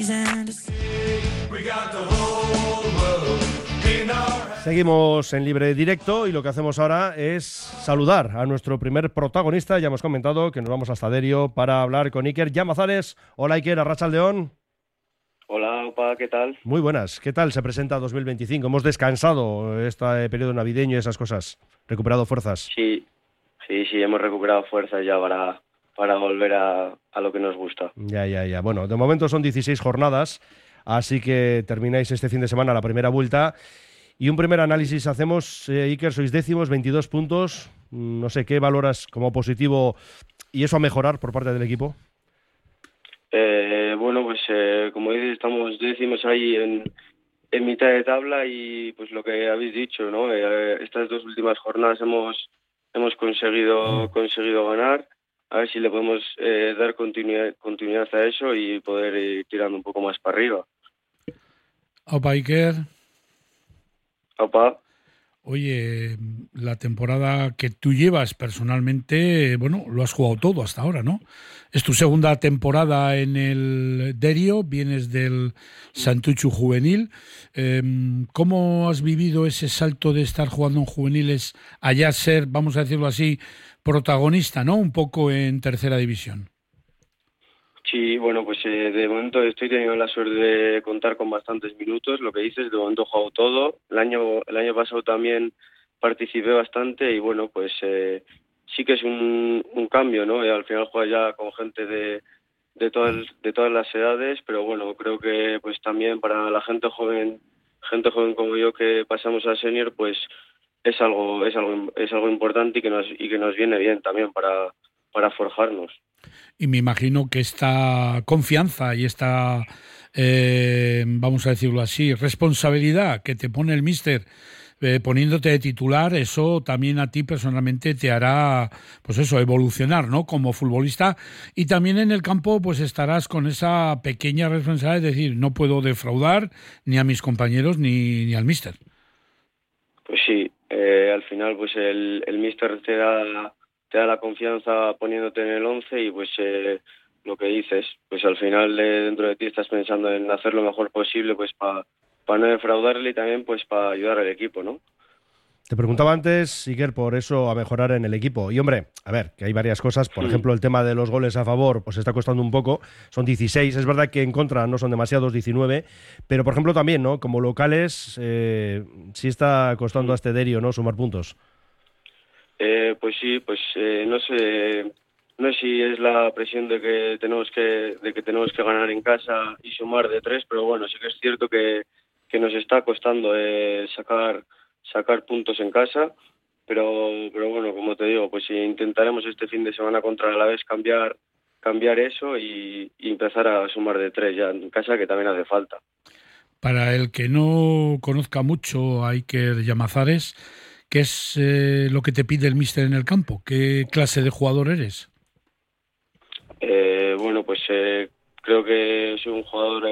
Seguimos en libre directo y lo que hacemos ahora es saludar a nuestro primer protagonista. Ya hemos comentado que nos vamos hasta Derio para hablar con Iker Llamazares. Hola Iker, arratsaldeon. Hola, opa, ¿qué tal? Muy buenas. ¿Qué tal se presenta 2025? Hemos descansado este periodo navideño y esas cosas. ¿Recuperado fuerzas? Sí, hemos recuperado fuerzas ya para volver a lo que nos gusta. Ya. Bueno, de momento son 16 jornadas, así que termináis este fin de semana la primera vuelta. Y un primer análisis hacemos, Iker, sois décimos, 22 puntos. No sé, ¿qué valoras como positivo y eso a mejorar por parte del equipo? Bueno, pues como dices, estamos décimos ahí en mitad de tabla y pues lo que habéis dicho, ¿no? Estas 2 últimas jornadas hemos conseguido ganar. A ver si le podemos dar continuidad a eso y poder ir tirando un poco más para arriba. Opa, Iker. Opa. Oye, la temporada que tú llevas personalmente, bueno, lo has jugado todo hasta ahora, ¿no? Es tu segunda temporada en el Derio, vienes del Santuchu juvenil. ¿Cómo has vivido ese salto de estar jugando en juveniles a ya ser, vamos a decirlo así, protagonista, ¿no? Un poco en tercera división. Sí, bueno, pues de momento estoy teniendo la suerte de contar con bastantes minutos. Lo que dices, de momento he jugado todo. El año pasado también participé bastante y bueno, pues sí que es un cambio, ¿no? Al final juegas ya con gente de todas las edades, pero bueno, creo que pues también para la gente joven como yo que pasamos a senior, pues es algo importante y que nos viene bien también para forjarnos. Y me imagino que esta confianza y esta, vamos a decirlo así, responsabilidad que te pone el míster poniéndote de titular, eso también a ti personalmente te hará, pues eso, evolucionar, ¿no? Como futbolista, y también en el campo pues estarás con esa pequeña responsabilidad de decir, no puedo defraudar ni a mis compañeros ni al míster. Pues sí, al final pues el míster te da la confianza poniéndote en el 11 y pues lo que dices, pues al final dentro de ti estás pensando en hacer lo mejor posible pues para no defraudarle y también pues para ayudar al equipo, ¿no? Te preguntaba antes, Iker, por eso a mejorar en el equipo. Y hombre, a ver, que hay varias cosas. Por ejemplo, el tema de los goles a favor, pues está costando un poco. Son 16. Es verdad que en contra no son demasiados, 19. Pero, por ejemplo, también, ¿no? Como locales, sí está costando a este Derio, ¿no? Sumar puntos. Pues sí, pues no sé si es la presión de que tenemos que ganar en casa y sumar de 3, pero bueno, sí que es cierto que nos está costando sacar puntos en casa, pero bueno, como te digo, pues intentaremos este fin de semana contra el Alavés cambiar eso y empezar a sumar de 3 ya en casa, que también hace falta. Para el que no conozca mucho a Iker Llamazares, ¿qué es lo que te pide el míster en el campo? ¿Qué clase de jugador eres? Bueno, pues creo que soy un jugador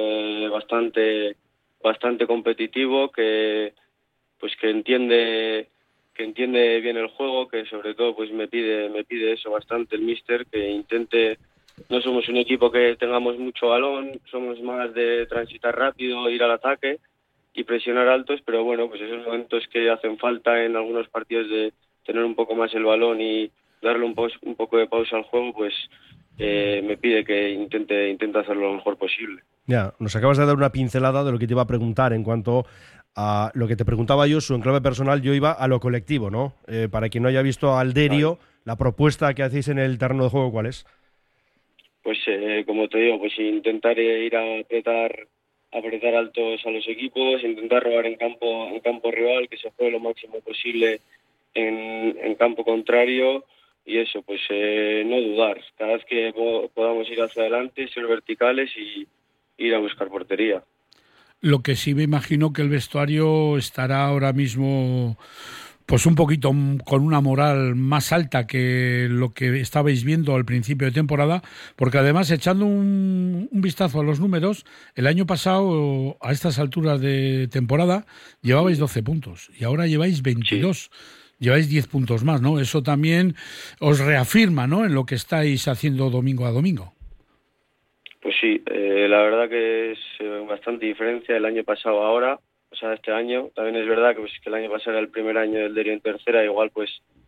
bastante competitivo, que entiende bien el juego, que sobre todo pues me pide eso bastante el míster, que intente. No somos un equipo que tengamos mucho balón, somos más de transitar rápido, ir al ataque y presionar altos, pero bueno, pues esos momentos que hacen falta en algunos partidos de tener un poco más el balón y darle un poco de pausa al juego, pues me pide que intente hacerlo lo mejor posible. Ya, nos acabas de dar una pincelada de lo que te iba a preguntar en cuanto a lo que te preguntaba yo, su enclave personal. Yo iba a lo colectivo, ¿no? Para quien no haya visto al Derio, la propuesta que hacéis en el terreno de juego, ¿cuál es? Pues como te digo, pues intentar ir a apretar altos a los equipos, intentar robar en campo rival, que se juegue lo máximo posible en campo contrario, y eso, pues no dudar. Cada vez que podamos ir hacia adelante, ser verticales y ir a buscar portería. Lo que sí me imagino que el vestuario estará ahora mismo pues un poquito con una moral más alta que lo que estabais viendo al principio de temporada, porque además, echando un vistazo a los números, el año pasado a estas alturas de temporada llevabais 12 puntos y ahora lleváis 22. Sí. Lleváis 10 puntos más, ¿no? Eso también os reafirma, ¿no?, en lo que estáis haciendo domingo a domingo. Pues sí, la verdad que es bastante diferencia el año pasado a ahora, o sea, este año. También es verdad que el año pasado era el primer año del Derio en tercera, igual pues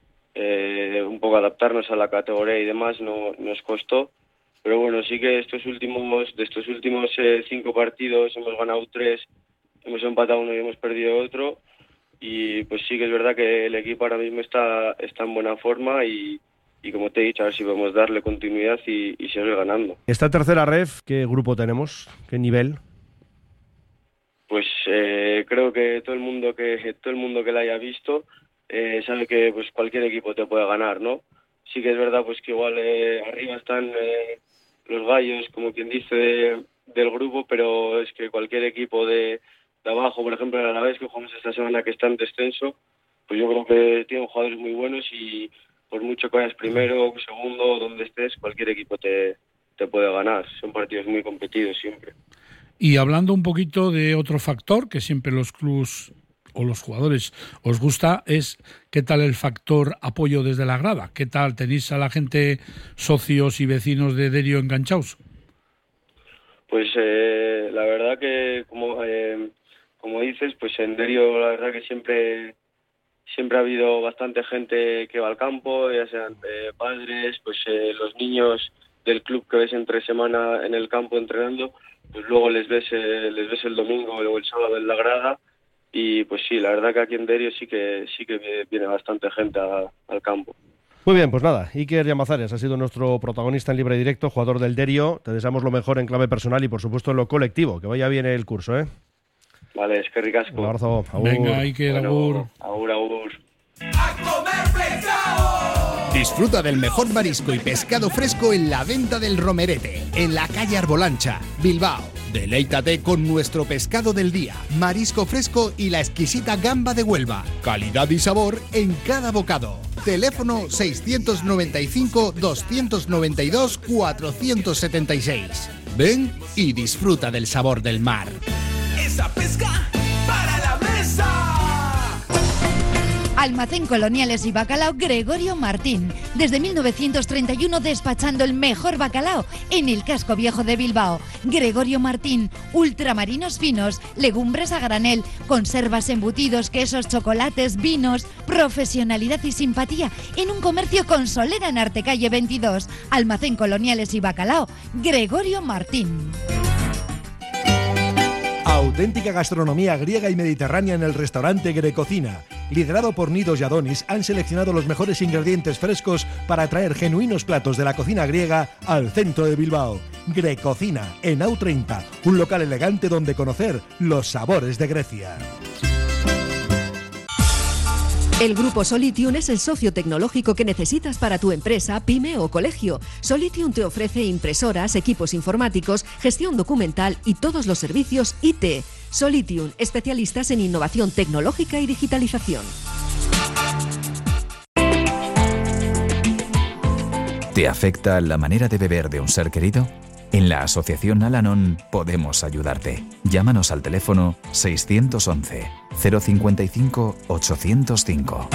un poco adaptarnos a la categoría y demás nos costó. Pero bueno, sí que de estos últimos 5 partidos hemos ganado 3, hemos empatado 1 y hemos perdido otro. Y pues sí que es verdad que el equipo ahora mismo está en buena forma y como te he dicho, a ver si podemos darle continuidad y seguir ganando. Esta tercera ref, ¿qué grupo tenemos? ¿Qué nivel? Pues creo que todo el mundo que la haya visto sabe que pues cualquier equipo te puede ganar, ¿no? Sí que es verdad pues que igual arriba están los gallos, como quien dice, del grupo, pero es que cualquier equipo de abajo, por ejemplo el Alavés, que jugamos esta semana, que está en descenso, pues yo creo que tienen jugadores muy buenos y por mucho que vayas primero, segundo, donde estés, cualquier equipo te puede ganar. Son partidos muy competidos siempre. Y hablando un poquito de otro factor que siempre los clubs o los jugadores os gusta, es ¿qué tal el factor apoyo desde la grada? ¿Qué tal tenéis a la gente, socios y vecinos de Derio enganchados? Pues la verdad que como dices, pues en Derio la verdad que siempre ha habido bastante gente que va al campo, ya sean padres, pues los niños del club que ves entre semana en el campo entrenando, pues luego les ves el domingo o el sábado en la grada, y pues sí, la verdad que aquí en Derio sí que viene bastante gente al campo. Muy bien, pues nada, Iker Llamazares ha sido nuestro protagonista en Libre Directo, jugador del Derio. Te deseamos lo mejor en clave personal y por supuesto en lo colectivo, que vaya bien el curso, ¿eh? Vale, es que ricasco. Un abrazo. Agur. Venga, Iker, bueno, agur. Disfruta del mejor marisco y pescado fresco en la Venta del Romerete, en la calle Arbolancha, Bilbao. Deleítate con nuestro pescado del día, marisco fresco y la exquisita gamba de Huelva. Calidad y sabor en cada bocado. Teléfono 695-292-476. Ven y disfruta del sabor del mar. Esa pesca para la mesa. Almacén Coloniales y Bacalao Gregorio Martín. Desde 1931 despachando el mejor bacalao en el casco viejo de Bilbao. Gregorio Martín, ultramarinos finos, legumbres a granel, conservas, embutidos, quesos, chocolates, vinos, profesionalidad y simpatía en un comercio con solera en Artecalle 22. Almacén Coloniales y Bacalao Gregorio Martín. Auténtica gastronomía griega y mediterránea en el restaurante Grecocina. Liderado por Nidos y Adonis, han seleccionado los mejores ingredientes frescos para traer genuinos platos de la cocina griega al centro de Bilbao. Grecocina, en AU30, un local elegante donde conocer los sabores de Grecia. El Grupo Solitium es el socio tecnológico que necesitas para tu empresa, pyme o colegio. Solitium te ofrece impresoras, equipos informáticos, gestión documental y todos los servicios IT. Solitium, especialistas en innovación tecnológica y digitalización. ¿Te afecta la manera de beber de un ser querido? En la Asociación Al-Anon podemos ayudarte. Llámanos al teléfono 611 055 805.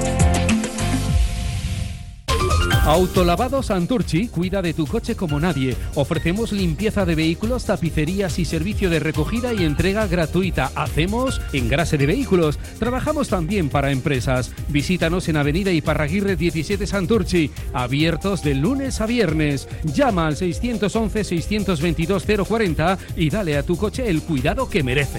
Autolavado Santurchi cuida de tu coche como nadie. Ofrecemos limpieza de vehículos, tapicerías y servicio de recogida y entrega gratuita. Hacemos engrase de vehículos. Trabajamos también para empresas. Visítanos en Avenida Iparraguirre 17 Santurchi. Abiertos de lunes a viernes. Llama al 611 622 040 y dale a tu coche el cuidado que merece.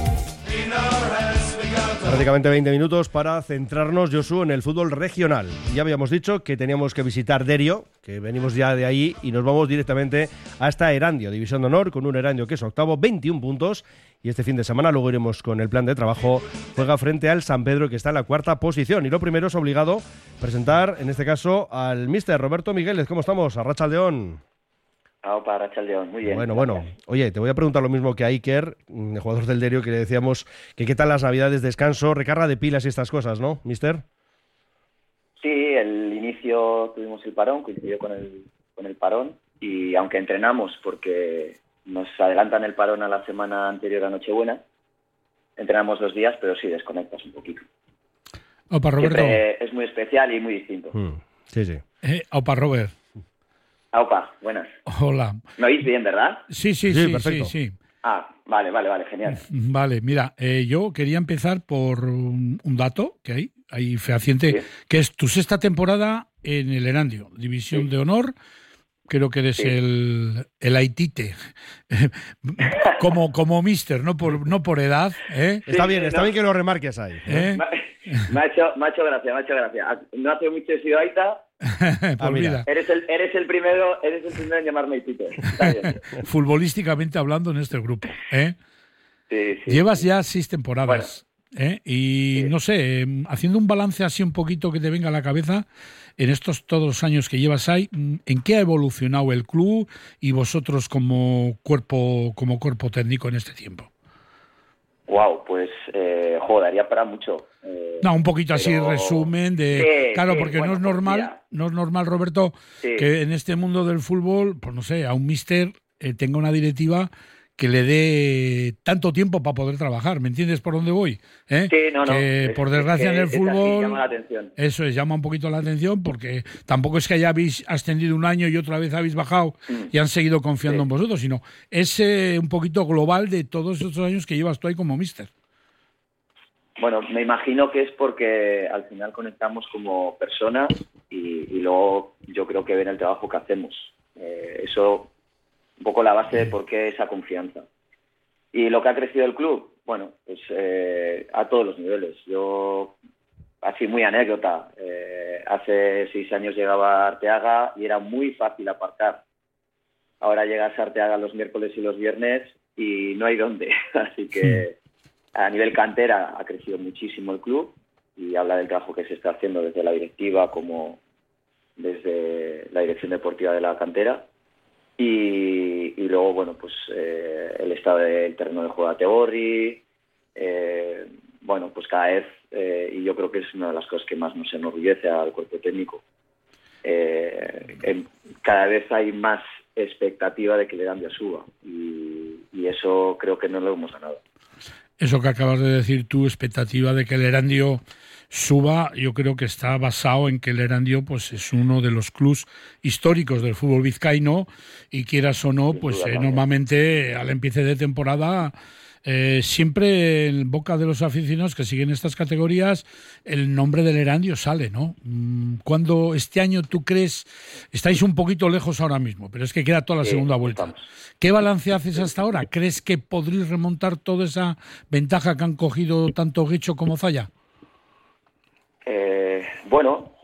Prácticamente 20 minutos para centrarnos, Josu, en el fútbol regional. Ya habíamos dicho que teníamos que visitar Derio, que venimos ya de ahí, y nos vamos directamente hasta Erandio, División de Honor, con un Erandio que es octavo, 21 puntos, y este fin de semana luego iremos con el plan de trabajo. Juega frente al San Pedro, que está en la cuarta posición, y lo primero es obligado presentar, en este caso, al míster Roberto Migueles. ¿Cómo estamos? Arratsaldeon. Opa, Arratsaldeon, muy bien. Bueno. Oye, te voy a preguntar lo mismo que a Iker, el jugador del Derio, que le decíamos que qué tal las navidades, descanso, recarga de pilas y estas cosas, ¿no, mister? Sí, el inicio tuvimos el parón, coincidió con el parón, y aunque entrenamos porque nos adelantan el parón a la semana anterior a Nochebuena, entrenamos 2 días, pero sí desconectas un poquito. Opa, Roberto. Siempre es muy especial y muy distinto. Sí. Opa, Robert. Opa, buenas. Hola. ¿Me oís bien, verdad? Sí, perfecto. Sí. Ah, vale, genial. Vale, mira, yo quería empezar por un dato que hay fehaciente, que es tu 6ª temporada en el Erandio, División de Honor. Creo que eres el Aitite, como mister, no por edad. Está bien que lo remarques ahí. Me ha hecho gracia. No hace mucho he sido Aita. Pues mira. Eres el primero en llamarme Aitite. Está bien. Futbolísticamente hablando en este grupo. Sí. Llevas ya 6 temporadas. Y no sé, haciendo un balance así un poquito que te venga a la cabeza, en estos todos los años que llevas ahí, ¿en qué ha evolucionado el club y vosotros como cuerpo técnico en este tiempo? Wow, pues daría para mucho. Un poquito así resumen de... Claro, porque no es normal, Roberto, que en este mundo del fútbol, pues no sé, a un míster tenga una directiva que le dé tanto tiempo para poder trabajar. ¿Me entiendes por dónde voy? Sí, Que por desgracia en el fútbol... llama la atención. Eso es, llama un poquito la atención, porque tampoco es que hayáis ascendido un año y otra vez habéis bajado y han seguido confiando en vosotros, sino es un poquito global de todos estos años que llevas tú ahí como míster. Bueno, me imagino que es porque al final conectamos como personas y luego yo creo que ven el trabajo que hacemos. Eso... un poco la base de por qué esa confianza. Y lo que ha crecido el club, bueno, pues a todos los niveles. Yo, así muy anécdota, hace 6 años llegaba a Arteaga y era muy fácil aparcar. Ahora llegas a Arteaga los miércoles y los viernes y no hay dónde. Así que a nivel cantera ha crecido muchísimo el club y habla del trabajo que se está haciendo desde la directiva como desde la dirección deportiva de la cantera. Y luego, bueno, pues el estado del terreno de juego de Ategorri, bueno, pues cada vez, y yo creo que es una de las cosas que más nos enorgullece al cuerpo técnico, cada vez hay más expectativa de que el Erandio suba, y eso creo que no lo hemos ganado. Eso que acabas de decir tú, expectativa de que el Erandio suba, yo creo que está basado en que el Erandio pues es uno de los clubs históricos del fútbol vizcaíno, y quieras o no, pues normalmente al empiece de temporada siempre en boca de los aficionados que siguen estas categorías el nombre del Erandio sale, ¿no? ¿Cuándo este año tú crees? Estáis un poquito lejos ahora mismo, pero es que queda toda la segunda vuelta. ¿Qué balance haces hasta ahora? ¿Crees que podréis remontar toda esa ventaja que han cogido tanto Guicho como Zaya? Bueno,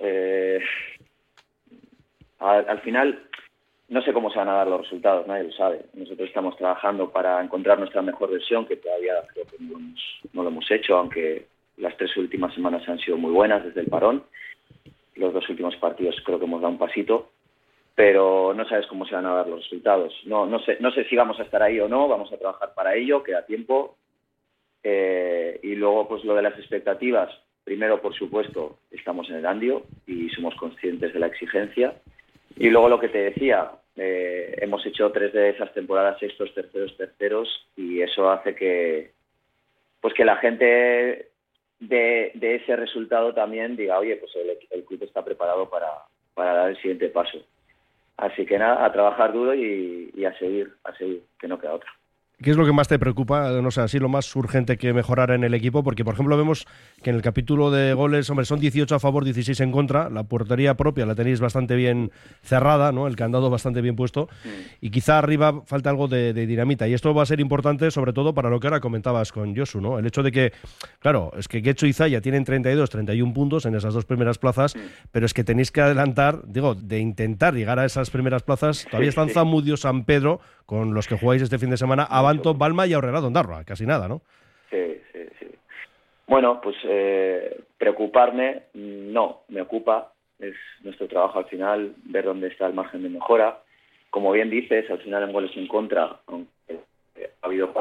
al final no sé cómo se van a dar los resultados, nadie lo sabe. Nosotros estamos trabajando para encontrar nuestra mejor versión, que todavía creo que no lo hemos hecho, aunque las 3 últimas semanas han sido muy buenas desde el parón. Los 2 últimos partidos creo que hemos dado un pasito, pero no sabes cómo se van a dar los resultados. No sé si vamos a estar ahí o no, vamos a trabajar para ello, queda tiempo. Y luego, pues lo de las expectativas. Primero, por supuesto, estamos en el Erandio y somos conscientes de la exigencia. Y luego lo que te decía, hemos hecho 3 de esas temporadas sextos, terceros, y eso hace que la gente de ese resultado también diga, oye, pues el club está preparado para dar el siguiente paso. Así que nada, a trabajar duro y a seguir, que no queda otra. ¿Qué es lo que más te preocupa? No sé, así lo más urgente que mejorar en el equipo, porque por ejemplo vemos que en el capítulo de goles, hombre, son 18 a favor, 16 en contra, la portería propia la tenéis bastante bien cerrada, ¿no? El candado bastante bien puesto, y quizá arriba falta algo de dinamita, y esto va a ser importante sobre todo para lo que ahora comentabas con Josu, ¿no? El hecho de que, claro, es que Guecho y Zaya tienen 32, 31 puntos en esas 2 primeras plazas, pero es que tenéis que adelantar, digo, de intentar llegar a esas primeras plazas, todavía están Zamudio, San Pedro, con los que jugáis este fin de semana, Abanto, Balma y Aurrera Ondarroa, casi nada, ¿no? Sí. Bueno, pues preocuparme, no, me ocupa, es nuestro trabajo al final, ver dónde está el margen de mejora. Como bien dices, al final en goles en contra, aunque ha habido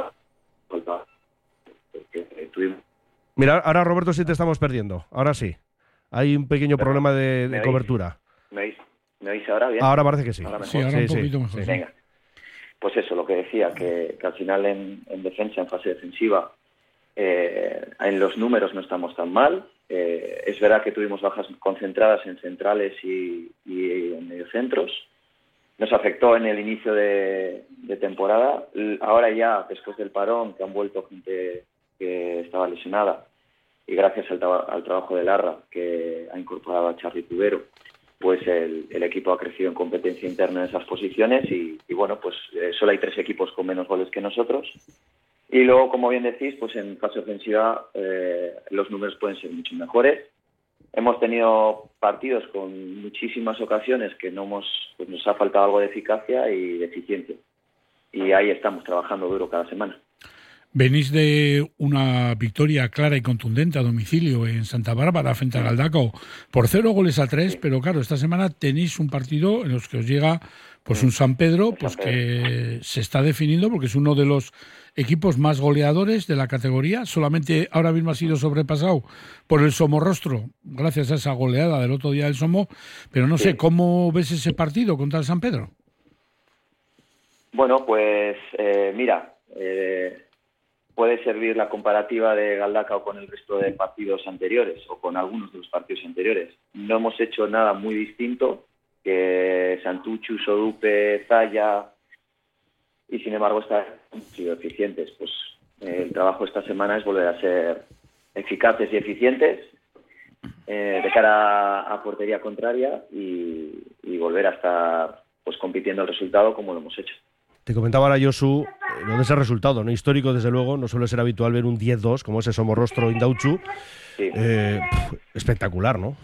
Mira, ahora Roberto sí te estamos perdiendo, ahora sí. Hay un pequeño problema de cobertura. ¿Me oís ahora bien? Ahora parece que sí. Ahora un poquito mejor. Sí. Venga. Pues eso, lo que decía, que al final en defensa, en fase defensiva, en los números no estamos tan mal. Es verdad que tuvimos bajas concentradas en centrales y en mediocentros. Nos afectó en el inicio de temporada. Ahora ya, después del parón, que han vuelto gente que estaba lesionada, y gracias al trabajo de Larra, que ha incorporado a Charly Tubero, pues el equipo ha crecido en competencia interna en esas posiciones y bueno, pues solo hay 3 equipos con menos goles que nosotros. Y luego, como bien decís, pues en fase ofensiva los números pueden ser mucho mejores. Hemos tenido partidos con muchísimas ocasiones que nos ha faltado algo de eficacia y de eficiencia. Y ahí estamos trabajando duro cada semana. Venís de una victoria clara y contundente a domicilio en Santa Bárbara frente a Galdacao por 0-3, pero claro, esta semana tenéis un partido en los que os llega pues un San Pedro pues que se está definiendo porque es uno de los equipos más goleadores de la categoría. Solamente ahora mismo ha sido sobrepasado por el Somorrostro gracias a esa goleada del otro día del Somo, pero no sé, ¿cómo ves ese partido contra el San Pedro? Bueno, pues mira, puede servir la comparativa de Galdacao con el resto de partidos anteriores o con algunos de los partidos anteriores. No hemos hecho nada muy distinto que Santuchu, Sodupe, Zaya, y sin embargo han sido eficientes. Pues el trabajo esta semana es volver a ser eficaces y eficientes de cara a portería contraria y volver a estar pues compitiendo el resultado como lo hemos hecho. Te comentaba ahora Josu, lo de ese resultado, ¿no? Histórico, desde luego, no suele ser habitual ver un 10-2 como ese Somorrostro Indauchu. Sí. Espectacular, ¿no?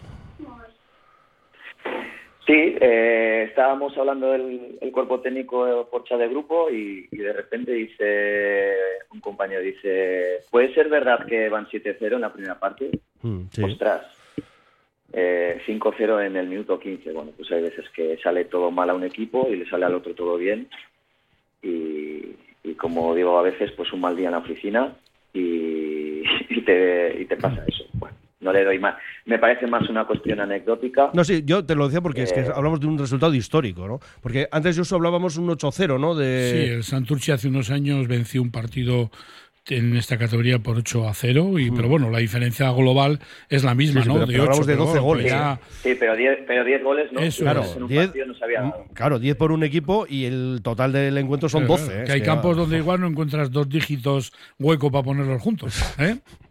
Sí, estábamos hablando del cuerpo técnico por chat de grupo y de repente dice un compañero, ¿puede ser verdad que van 7-0 en la primera parte? Sí. Ostras. 5-0 en el minuto 15. Bueno, pues hay veces que sale todo mal a un equipo y le sale al otro todo bien. Y como digo, a veces pues un mal día en la oficina y te pasa eso. Bueno, no le doy más. Me parece más una cuestión anecdótica. No, sí, yo te lo decía porque es que hablamos de un resultado histórico, ¿no? Porque antes, Josu, hablábamos un 8-0, ¿no? Sí, el Santurce hace unos años venció un partido en esta categoría por 8-0, pero bueno, la diferencia global es la misma, sí, ¿no? Pero hablamos de 12 goles. Sí, pero 10 goles, ¿no? Eso, claro, en un 10, partido no se había dado. Claro, 10 por un equipo y el total del encuentro son 12. Que hay campos donde igual no encuentras 2 dígitos hueco para ponerlos juntos, ¿eh?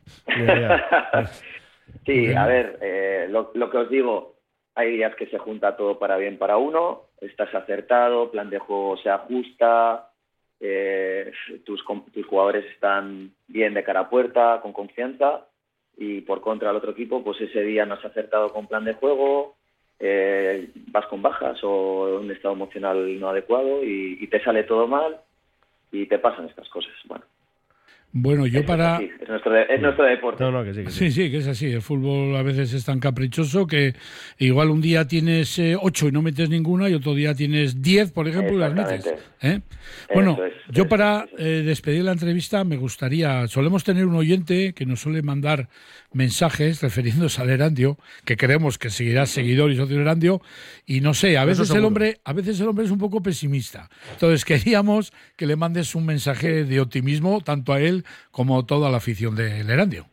Sí, a ver, lo que os digo, hay días que se junta todo para bien para uno, estás acertado, plan de juego se ajusta, tus jugadores están bien de cara a puerta, con confianza, y por contra el otro equipo, pues ese día no has acertado con plan de juego, vas con bajas o un estado emocional no adecuado y te sale todo mal y te pasan estas cosas. Bueno, yo para... Es nuestro deporte. No, que sí. Sí, que es así. El fútbol a veces es tan caprichoso que igual un día tienes 8 y no metes ninguna y otro día tienes 10, por ejemplo, y las metes. Bueno, yo para despedir la entrevista me gustaría... Solemos tener un oyente que nos suele mandar mensajes refiriéndose al Erandio, que creemos que seguirá seguidor y socio del Erandio, y no sé, a veces el hombre es un poco pesimista. Entonces queríamos que le mandes un mensaje de optimismo tanto a él como toda la afición del Erandio.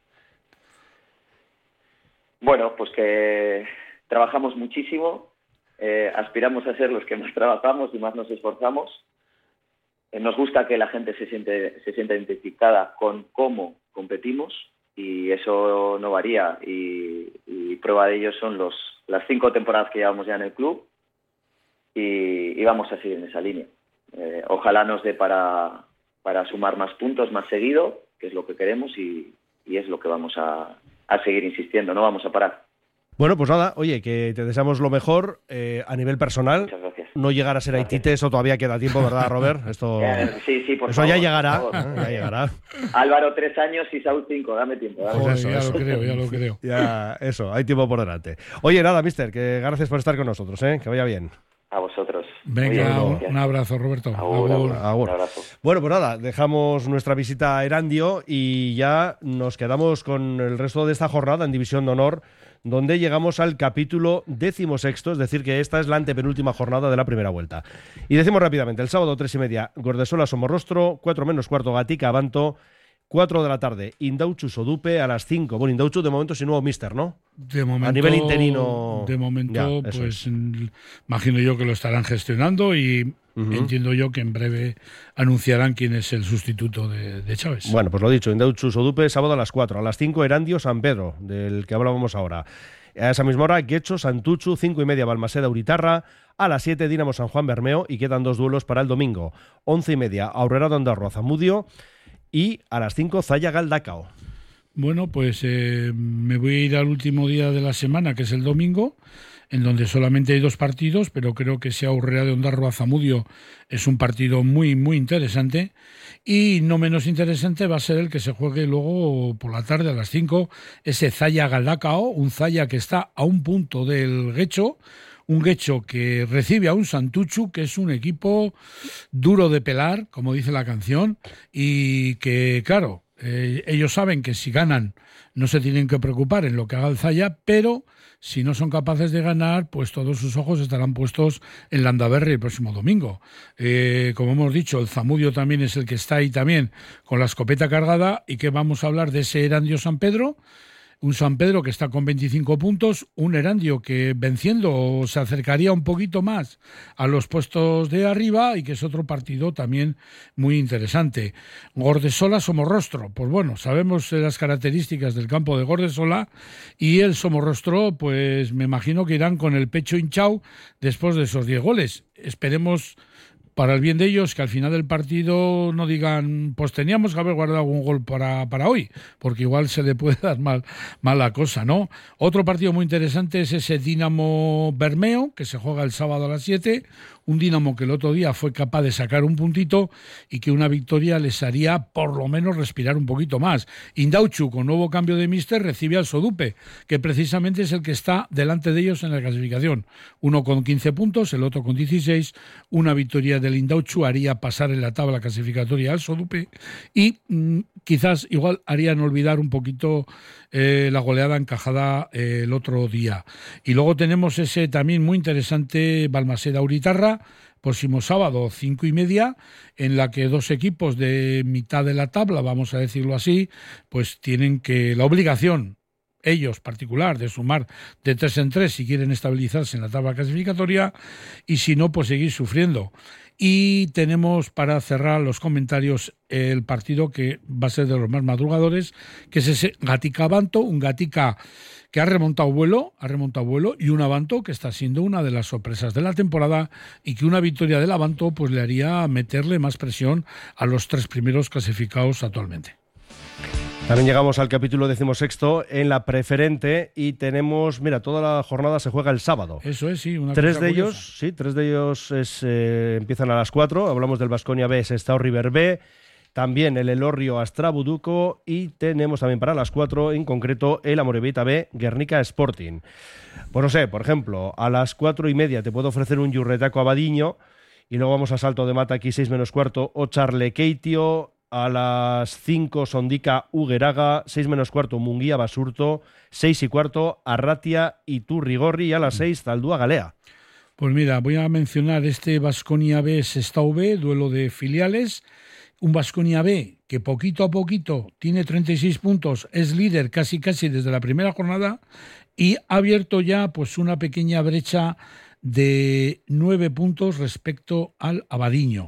Bueno, pues que trabajamos muchísimo, aspiramos a ser los que más trabajamos y más nos esforzamos. Nos gusta que la gente se sienta identificada con cómo competimos y eso no varía y prueba de ello son las 5 temporadas que llevamos ya en el club y vamos a seguir en esa línea. Ojalá nos dé para sumar más puntos más seguido, que es lo que queremos y es lo que vamos a seguir insistiendo, no vamos a parar. Bueno, pues nada, oye, que te deseamos lo mejor a nivel personal. Muchas gracias. No llegar a ser Aitite, eso todavía queda tiempo, ¿verdad, Robert? Esto... Sí, por eso favor. Ya llegará, Ya llegará. Álvaro 3 años y Saúl 5, dame tiempo. Pues ya lo creo. Ya, eso, hay tiempo por delante. Oye, nada, mister, que gracias por estar con nosotros, que vaya bien. A vosotros. Venga, un abrazo, Roberto. Agur. Un abrazo. Bueno, pues nada, dejamos nuestra visita a Erandio y ya nos quedamos con el resto de esta jornada en División de Honor, donde llegamos al capítulo 16º, es decir, que esta es la antepenúltima jornada de la primera vuelta. Y decimos rápidamente, el sábado 3:30, Gordesola Somorrostro, 4:45 Gatica Abanto, 4 de la tarde, Indautxu Sodupe, a las 5. Bueno, Indautxu de momento sin nuevo míster, ¿no? De momento, a nivel interino. De momento, ya, pues imagino yo que lo estarán gestionando y entiendo yo que en breve anunciarán quién es el sustituto de Chávez. Bueno, pues lo dicho, Indautxu Sodupe, sábado a las 4. A las 5, Erandio San Pedro, del que hablábamos ahora. A esa misma hora, Guecho Santuchu, 5:30 Balmaseda Uritarra. A las 7, Dinamo San Juan Bermeo y quedan 2 duelos para el domingo. 11:30, Aurrera Dondarroa Zamudio. Y a las 5, Zaya Galdacao. Bueno, pues me voy a ir al último día de la semana, que es el domingo, en donde solamente hay 2 partidos, pero creo que ese Aurrera de Ondarroa Zamudio es un partido muy, muy interesante. Y no menos interesante va a ser el que se juegue luego por la tarde a las 5, ese Zaya Galdacao, un Zaya que está a un punto del Guecho, un Guecho que recibe a un Santuchu, que es un equipo duro de pelar, como dice la canción, y que, claro, ellos saben que si ganan no se tienen que preocupar en lo que haga el Zaya, pero si no son capaces de ganar, pues todos sus ojos estarán puestos en Landaberri el próximo domingo. Como hemos dicho, el Zamudio también es el que está ahí también con la escopeta cargada, y que vamos a hablar de ese Erandio San Pedro. Un San Pedro que está con 25 puntos, un Erandio que venciendo se acercaría un poquito más a los puestos de arriba y que es otro partido también muy interesante. Gordesola Somorrostro, pues bueno, sabemos las características del campo de Gordesola y el Somorrostro, pues me imagino que irán con el pecho hinchado después de esos 10 goles. Esperemos, para el bien de ellos, que al final del partido no digan, pues teníamos que haber guardado algún gol para hoy, porque igual se le puede dar mal la cosa, ¿no? Otro partido muy interesante es ese Dinamo Bermeo, que se juega el sábado a las 7, un Dinamo que el otro día fue capaz de sacar un puntito y que una victoria les haría por lo menos respirar un poquito más. Indautxu, con nuevo cambio de míster, recibe al Sodupe, que precisamente es el que está delante de ellos en la clasificación. Uno con 15 puntos, el otro con 16. Una victoria del Indautxu haría pasar en la tabla clasificatoria al Sodupe y quizás igual harían olvidar un poquito la goleada encajada el otro día. Y luego tenemos ese también muy interesante Balmaseda-Uritarra, próximo sábado 5:30, en la que dos equipos de mitad de la tabla, vamos a decirlo así, pues tienen que la obligación, ellos particular, de sumar de 3 en 3 si quieren estabilizarse en la tabla clasificatoria, y si no, pues seguir sufriendo. Y tenemos para cerrar los comentarios el partido que va a ser de los más madrugadores, que es ese Gatica-Abanto, un Gatica que ha remontado vuelo, y un Abanto que está siendo una de las sorpresas de la temporada y que una victoria del Abanto pues le haría meterle más presión a los 3 primeros clasificados actualmente. También llegamos al capítulo 16 en la preferente y tenemos, mira, toda la jornada se juega el sábado. Eso es, sí. Tres de ellos empiezan a las 4. Hablamos del Baskonia B, Sestao River B, también el Elorrio Astrabuduco y tenemos también para las 4 en concreto el Amorebieta B, Guernica Sporting. Pues no sé, por ejemplo, a las 4:30 te puedo ofrecer un Yurretaco Abadiño y luego vamos a Salto de Mata aquí 6:15, Ocharle Keitio. A las 5, Sondica Ugeraga, 6:15, Munguía Basurto, 6:15, Arratia Iturrigorri y a las 6, Zaldúa Galea. Pues mira, voy a mencionar este Baskonia B, Sestao B, duelo de filiales. Un Baskonia B que poquito a poquito tiene 36 puntos, es líder casi desde la primera jornada y ha abierto ya pues una pequeña brecha de 9 puntos respecto al Abadiño.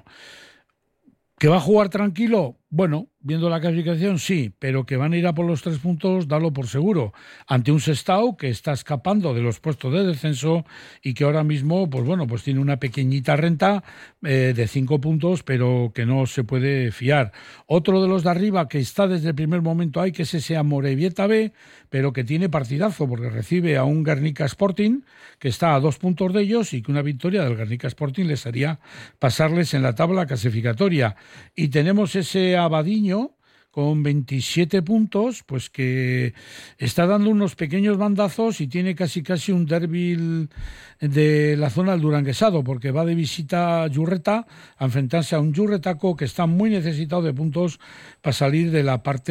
¿Que va a jugar tranquilo? Bueno, viendo la clasificación sí, pero que van a ir a por los 3 puntos, dalo por seguro. Ante un Sestao que está escapando de los puestos de descenso y que ahora mismo, pues bueno, pues tiene una pequeñita renta de 5 puntos, pero que no se puede fiar. Otro de los de arriba que está desde el primer momento ahí, que es ese Amorebieta B, pero que tiene partidazo porque recibe a un Guernica Sporting que está a 2 puntos de ellos y que una victoria del Guernica Sporting les haría pasarles en la tabla clasificatoria. Y tenemos ese Abadiño con 27 puntos, pues que está dando unos pequeños bandazos y tiene casi un derbi de la zona del Duranguesado, porque va de visita a Yurreta a enfrentarse a un Yurretaco que está muy necesitado de puntos para salir de la parte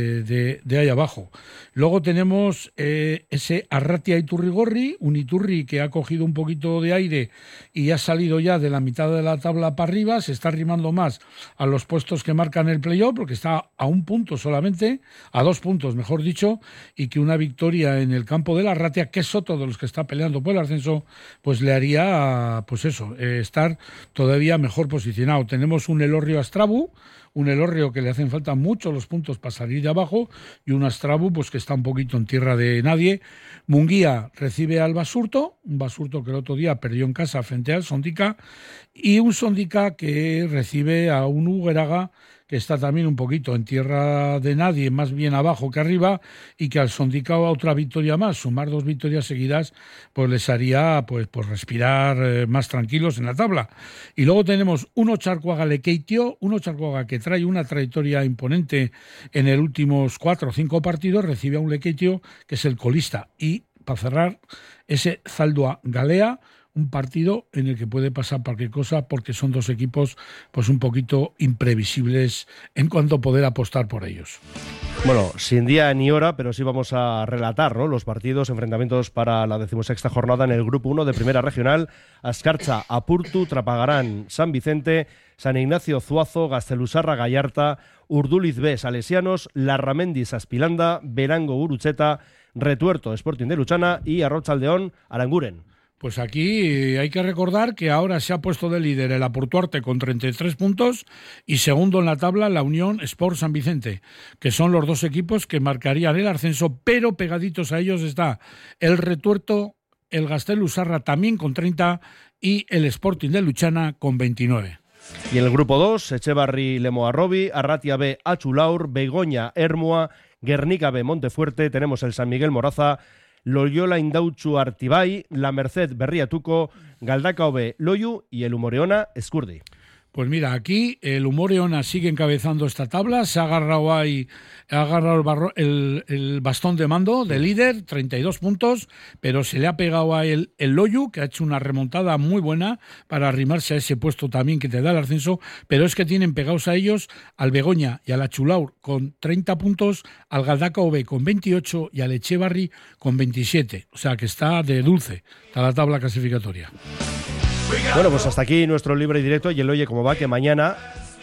de ahí abajo. Luego tenemos ese Arratia Iturrigorri, un Iturri que ha cogido un poquito de aire y ha salido ya de la mitad de la tabla para arriba, se está arrimando más a los puestos que marcan el playoff, porque está a 1 punto solamente, a 2 puntos mejor dicho, y que una victoria en el campo de la Arratia, que es otro de los que está peleando por el ascenso, pues le haría, pues eso, estar todavía mejor posicionado. Tenemos un Elorrio Astrabu, un Elorrio que le hacen falta mucho los puntos para salir de abajo y un Astrabu pues que está un poquito en tierra de nadie. Munguía recibe al Basurto, un Basurto que el otro día perdió en casa frente al Sondica, y un Sondica que recibe a un Ugeraga que está también un poquito en tierra de nadie, más bien abajo que arriba, y que al Sondica otra victoria más, sumar 2 victorias seguidas, pues les haría pues respirar más tranquilos en la tabla. Y luego tenemos un Ocharcoaga Lekeitio, un Ocharcoaga que trae una trayectoria imponente en los últimos 4 o 5 partidos, recibe a un Lekeitio que es el colista. Y para cerrar, ese Zaldúa Galea, un partido en el que puede pasar cualquier cosa porque son 2 equipos pues un poquito imprevisibles en cuanto a poder apostar por ellos. Bueno, sin día ni hora, pero sí vamos a relatar, ¿no?, los partidos, enfrentamientos para la 16ª jornada en el Grupo 1 de Primera Regional. Azkartza, Apurtu, Trapagarán, San Vicente, San Ignacio, Zuazo, Gaztelusarra, Gallarta, Urduliz B, Salesianos, Larramendi, Saspilanda, Berango, Gurutzeta, Retuerto, Sporting de Luchana y Arrotsaldeón, Aranguren. Pues aquí hay que recordar que ahora se ha puesto de líder el Apurtuarte con 33 puntos y segundo en la tabla la Unión Sport San Vicente, que son los 2 equipos que marcarían el ascenso, pero pegaditos a ellos está el Retuerto, el Gaztelusarra también con 30 y el Sporting de Luchana con 29. Y en el grupo 2, Echevarri Lemoarrobi, Arratia B Achulaur, Begoña Hermua, Guernica B Montefuerte, tenemos el San Miguel Moraza, Loyola Indautxu Artibai, La Merced Berriatuco, Galdakao Loyu y el Umoreona Escurdi. Pues mira, aquí el Umoreona sigue encabezando esta tabla, se ha agarrado ahí, el bastón de mando de líder, 32 puntos, pero se le ha pegado a él el Loyu, que ha hecho una remontada muy buena para arrimarse a ese puesto también que te da el ascenso, pero es que tienen pegados a ellos al Begoña y al Achulaur con 30 puntos, al Galdakao B con 28 y al Echevarri con 27, o sea que está de dulce a la tabla clasificatoria. Bueno, pues hasta aquí nuestro libre y directo. Y el Oye Cómo Va, que mañana,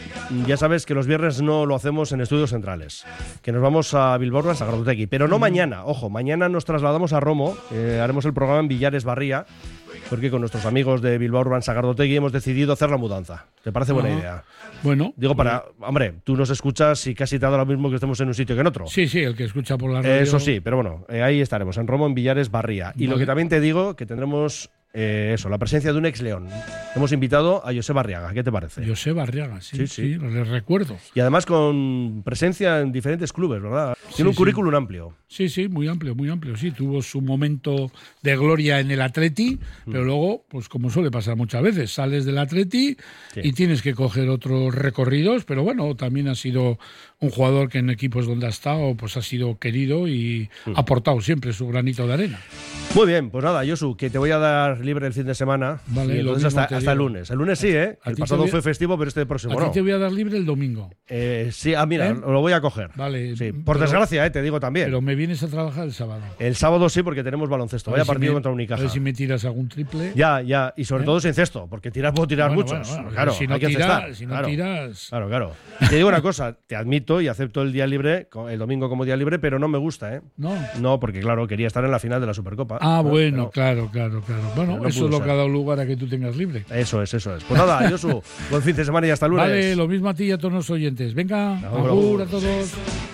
ya sabes que los viernes no lo hacemos en estudios centrales, que nos vamos a Bilbao Urban Sagardotegui, pero no mañana, ojo, mañana nos trasladamos a Romo, haremos el programa en Villares Barría, porque con nuestros amigos de Bilbao Urban Sagardotegui hemos decidido hacer la mudanza. ¿Te parece buena idea? Bueno. Digo, hombre, tú nos escuchas y casi te ha dado lo mismo que estemos en un sitio que en otro. Sí, el que escucha por la radio. Eso sí, pero bueno, ahí estaremos, en Romo, en Villares Barría. Y lo que también te digo, que tendremos... la presencia de un ex León. Hemos invitado a Josep Arriaga, ¿qué te parece? Josep Arriaga, sí, les recuerdo. Y además con presencia en diferentes clubes, ¿verdad? Tiene un currículum amplio. Sí, muy amplio, sí. Tuvo su momento de gloria en el Atleti, pero luego, pues como suele pasar muchas veces, sales del Atleti y tienes que coger otros recorridos, pero bueno, también ha sido un jugador que en equipos donde ha estado, pues ha sido querido y ha aportado siempre su granito de arena. Muy bien, pues nada, Josu, que te voy a dar libre el fin de semana. Vale, y entonces hasta el lunes. El lunes sí, ¿eh? El pasado fue festivo, pero este próximo no. A ti te voy a dar libre el domingo. Sí, mira, lo voy a coger. Vale. Sí, por desgracia, te digo también. Pero me vienes a trabajar el sábado. El sábado sí, porque tenemos baloncesto. Vaya partido contra Unicaja. A ver si me tiras algún triple. Ya. Y sobre todo sin cesto, porque puedo tirar muchos. Bueno, claro, si no hay que tiras. Claro. Y te digo una cosa, te admito y acepto el día libre, el domingo como día libre, pero no me gusta, ¿eh? No, porque claro, quería estar en la final de la Supercopa. Bueno, claro. Bueno, eso es lo que ha dado lugar a que tú tengas libre. Eso es. Pues nada, Josu, buen fin de semana y hasta el lunes. Vale, lo mismo a ti y a todos los oyentes. Venga, agur a todos.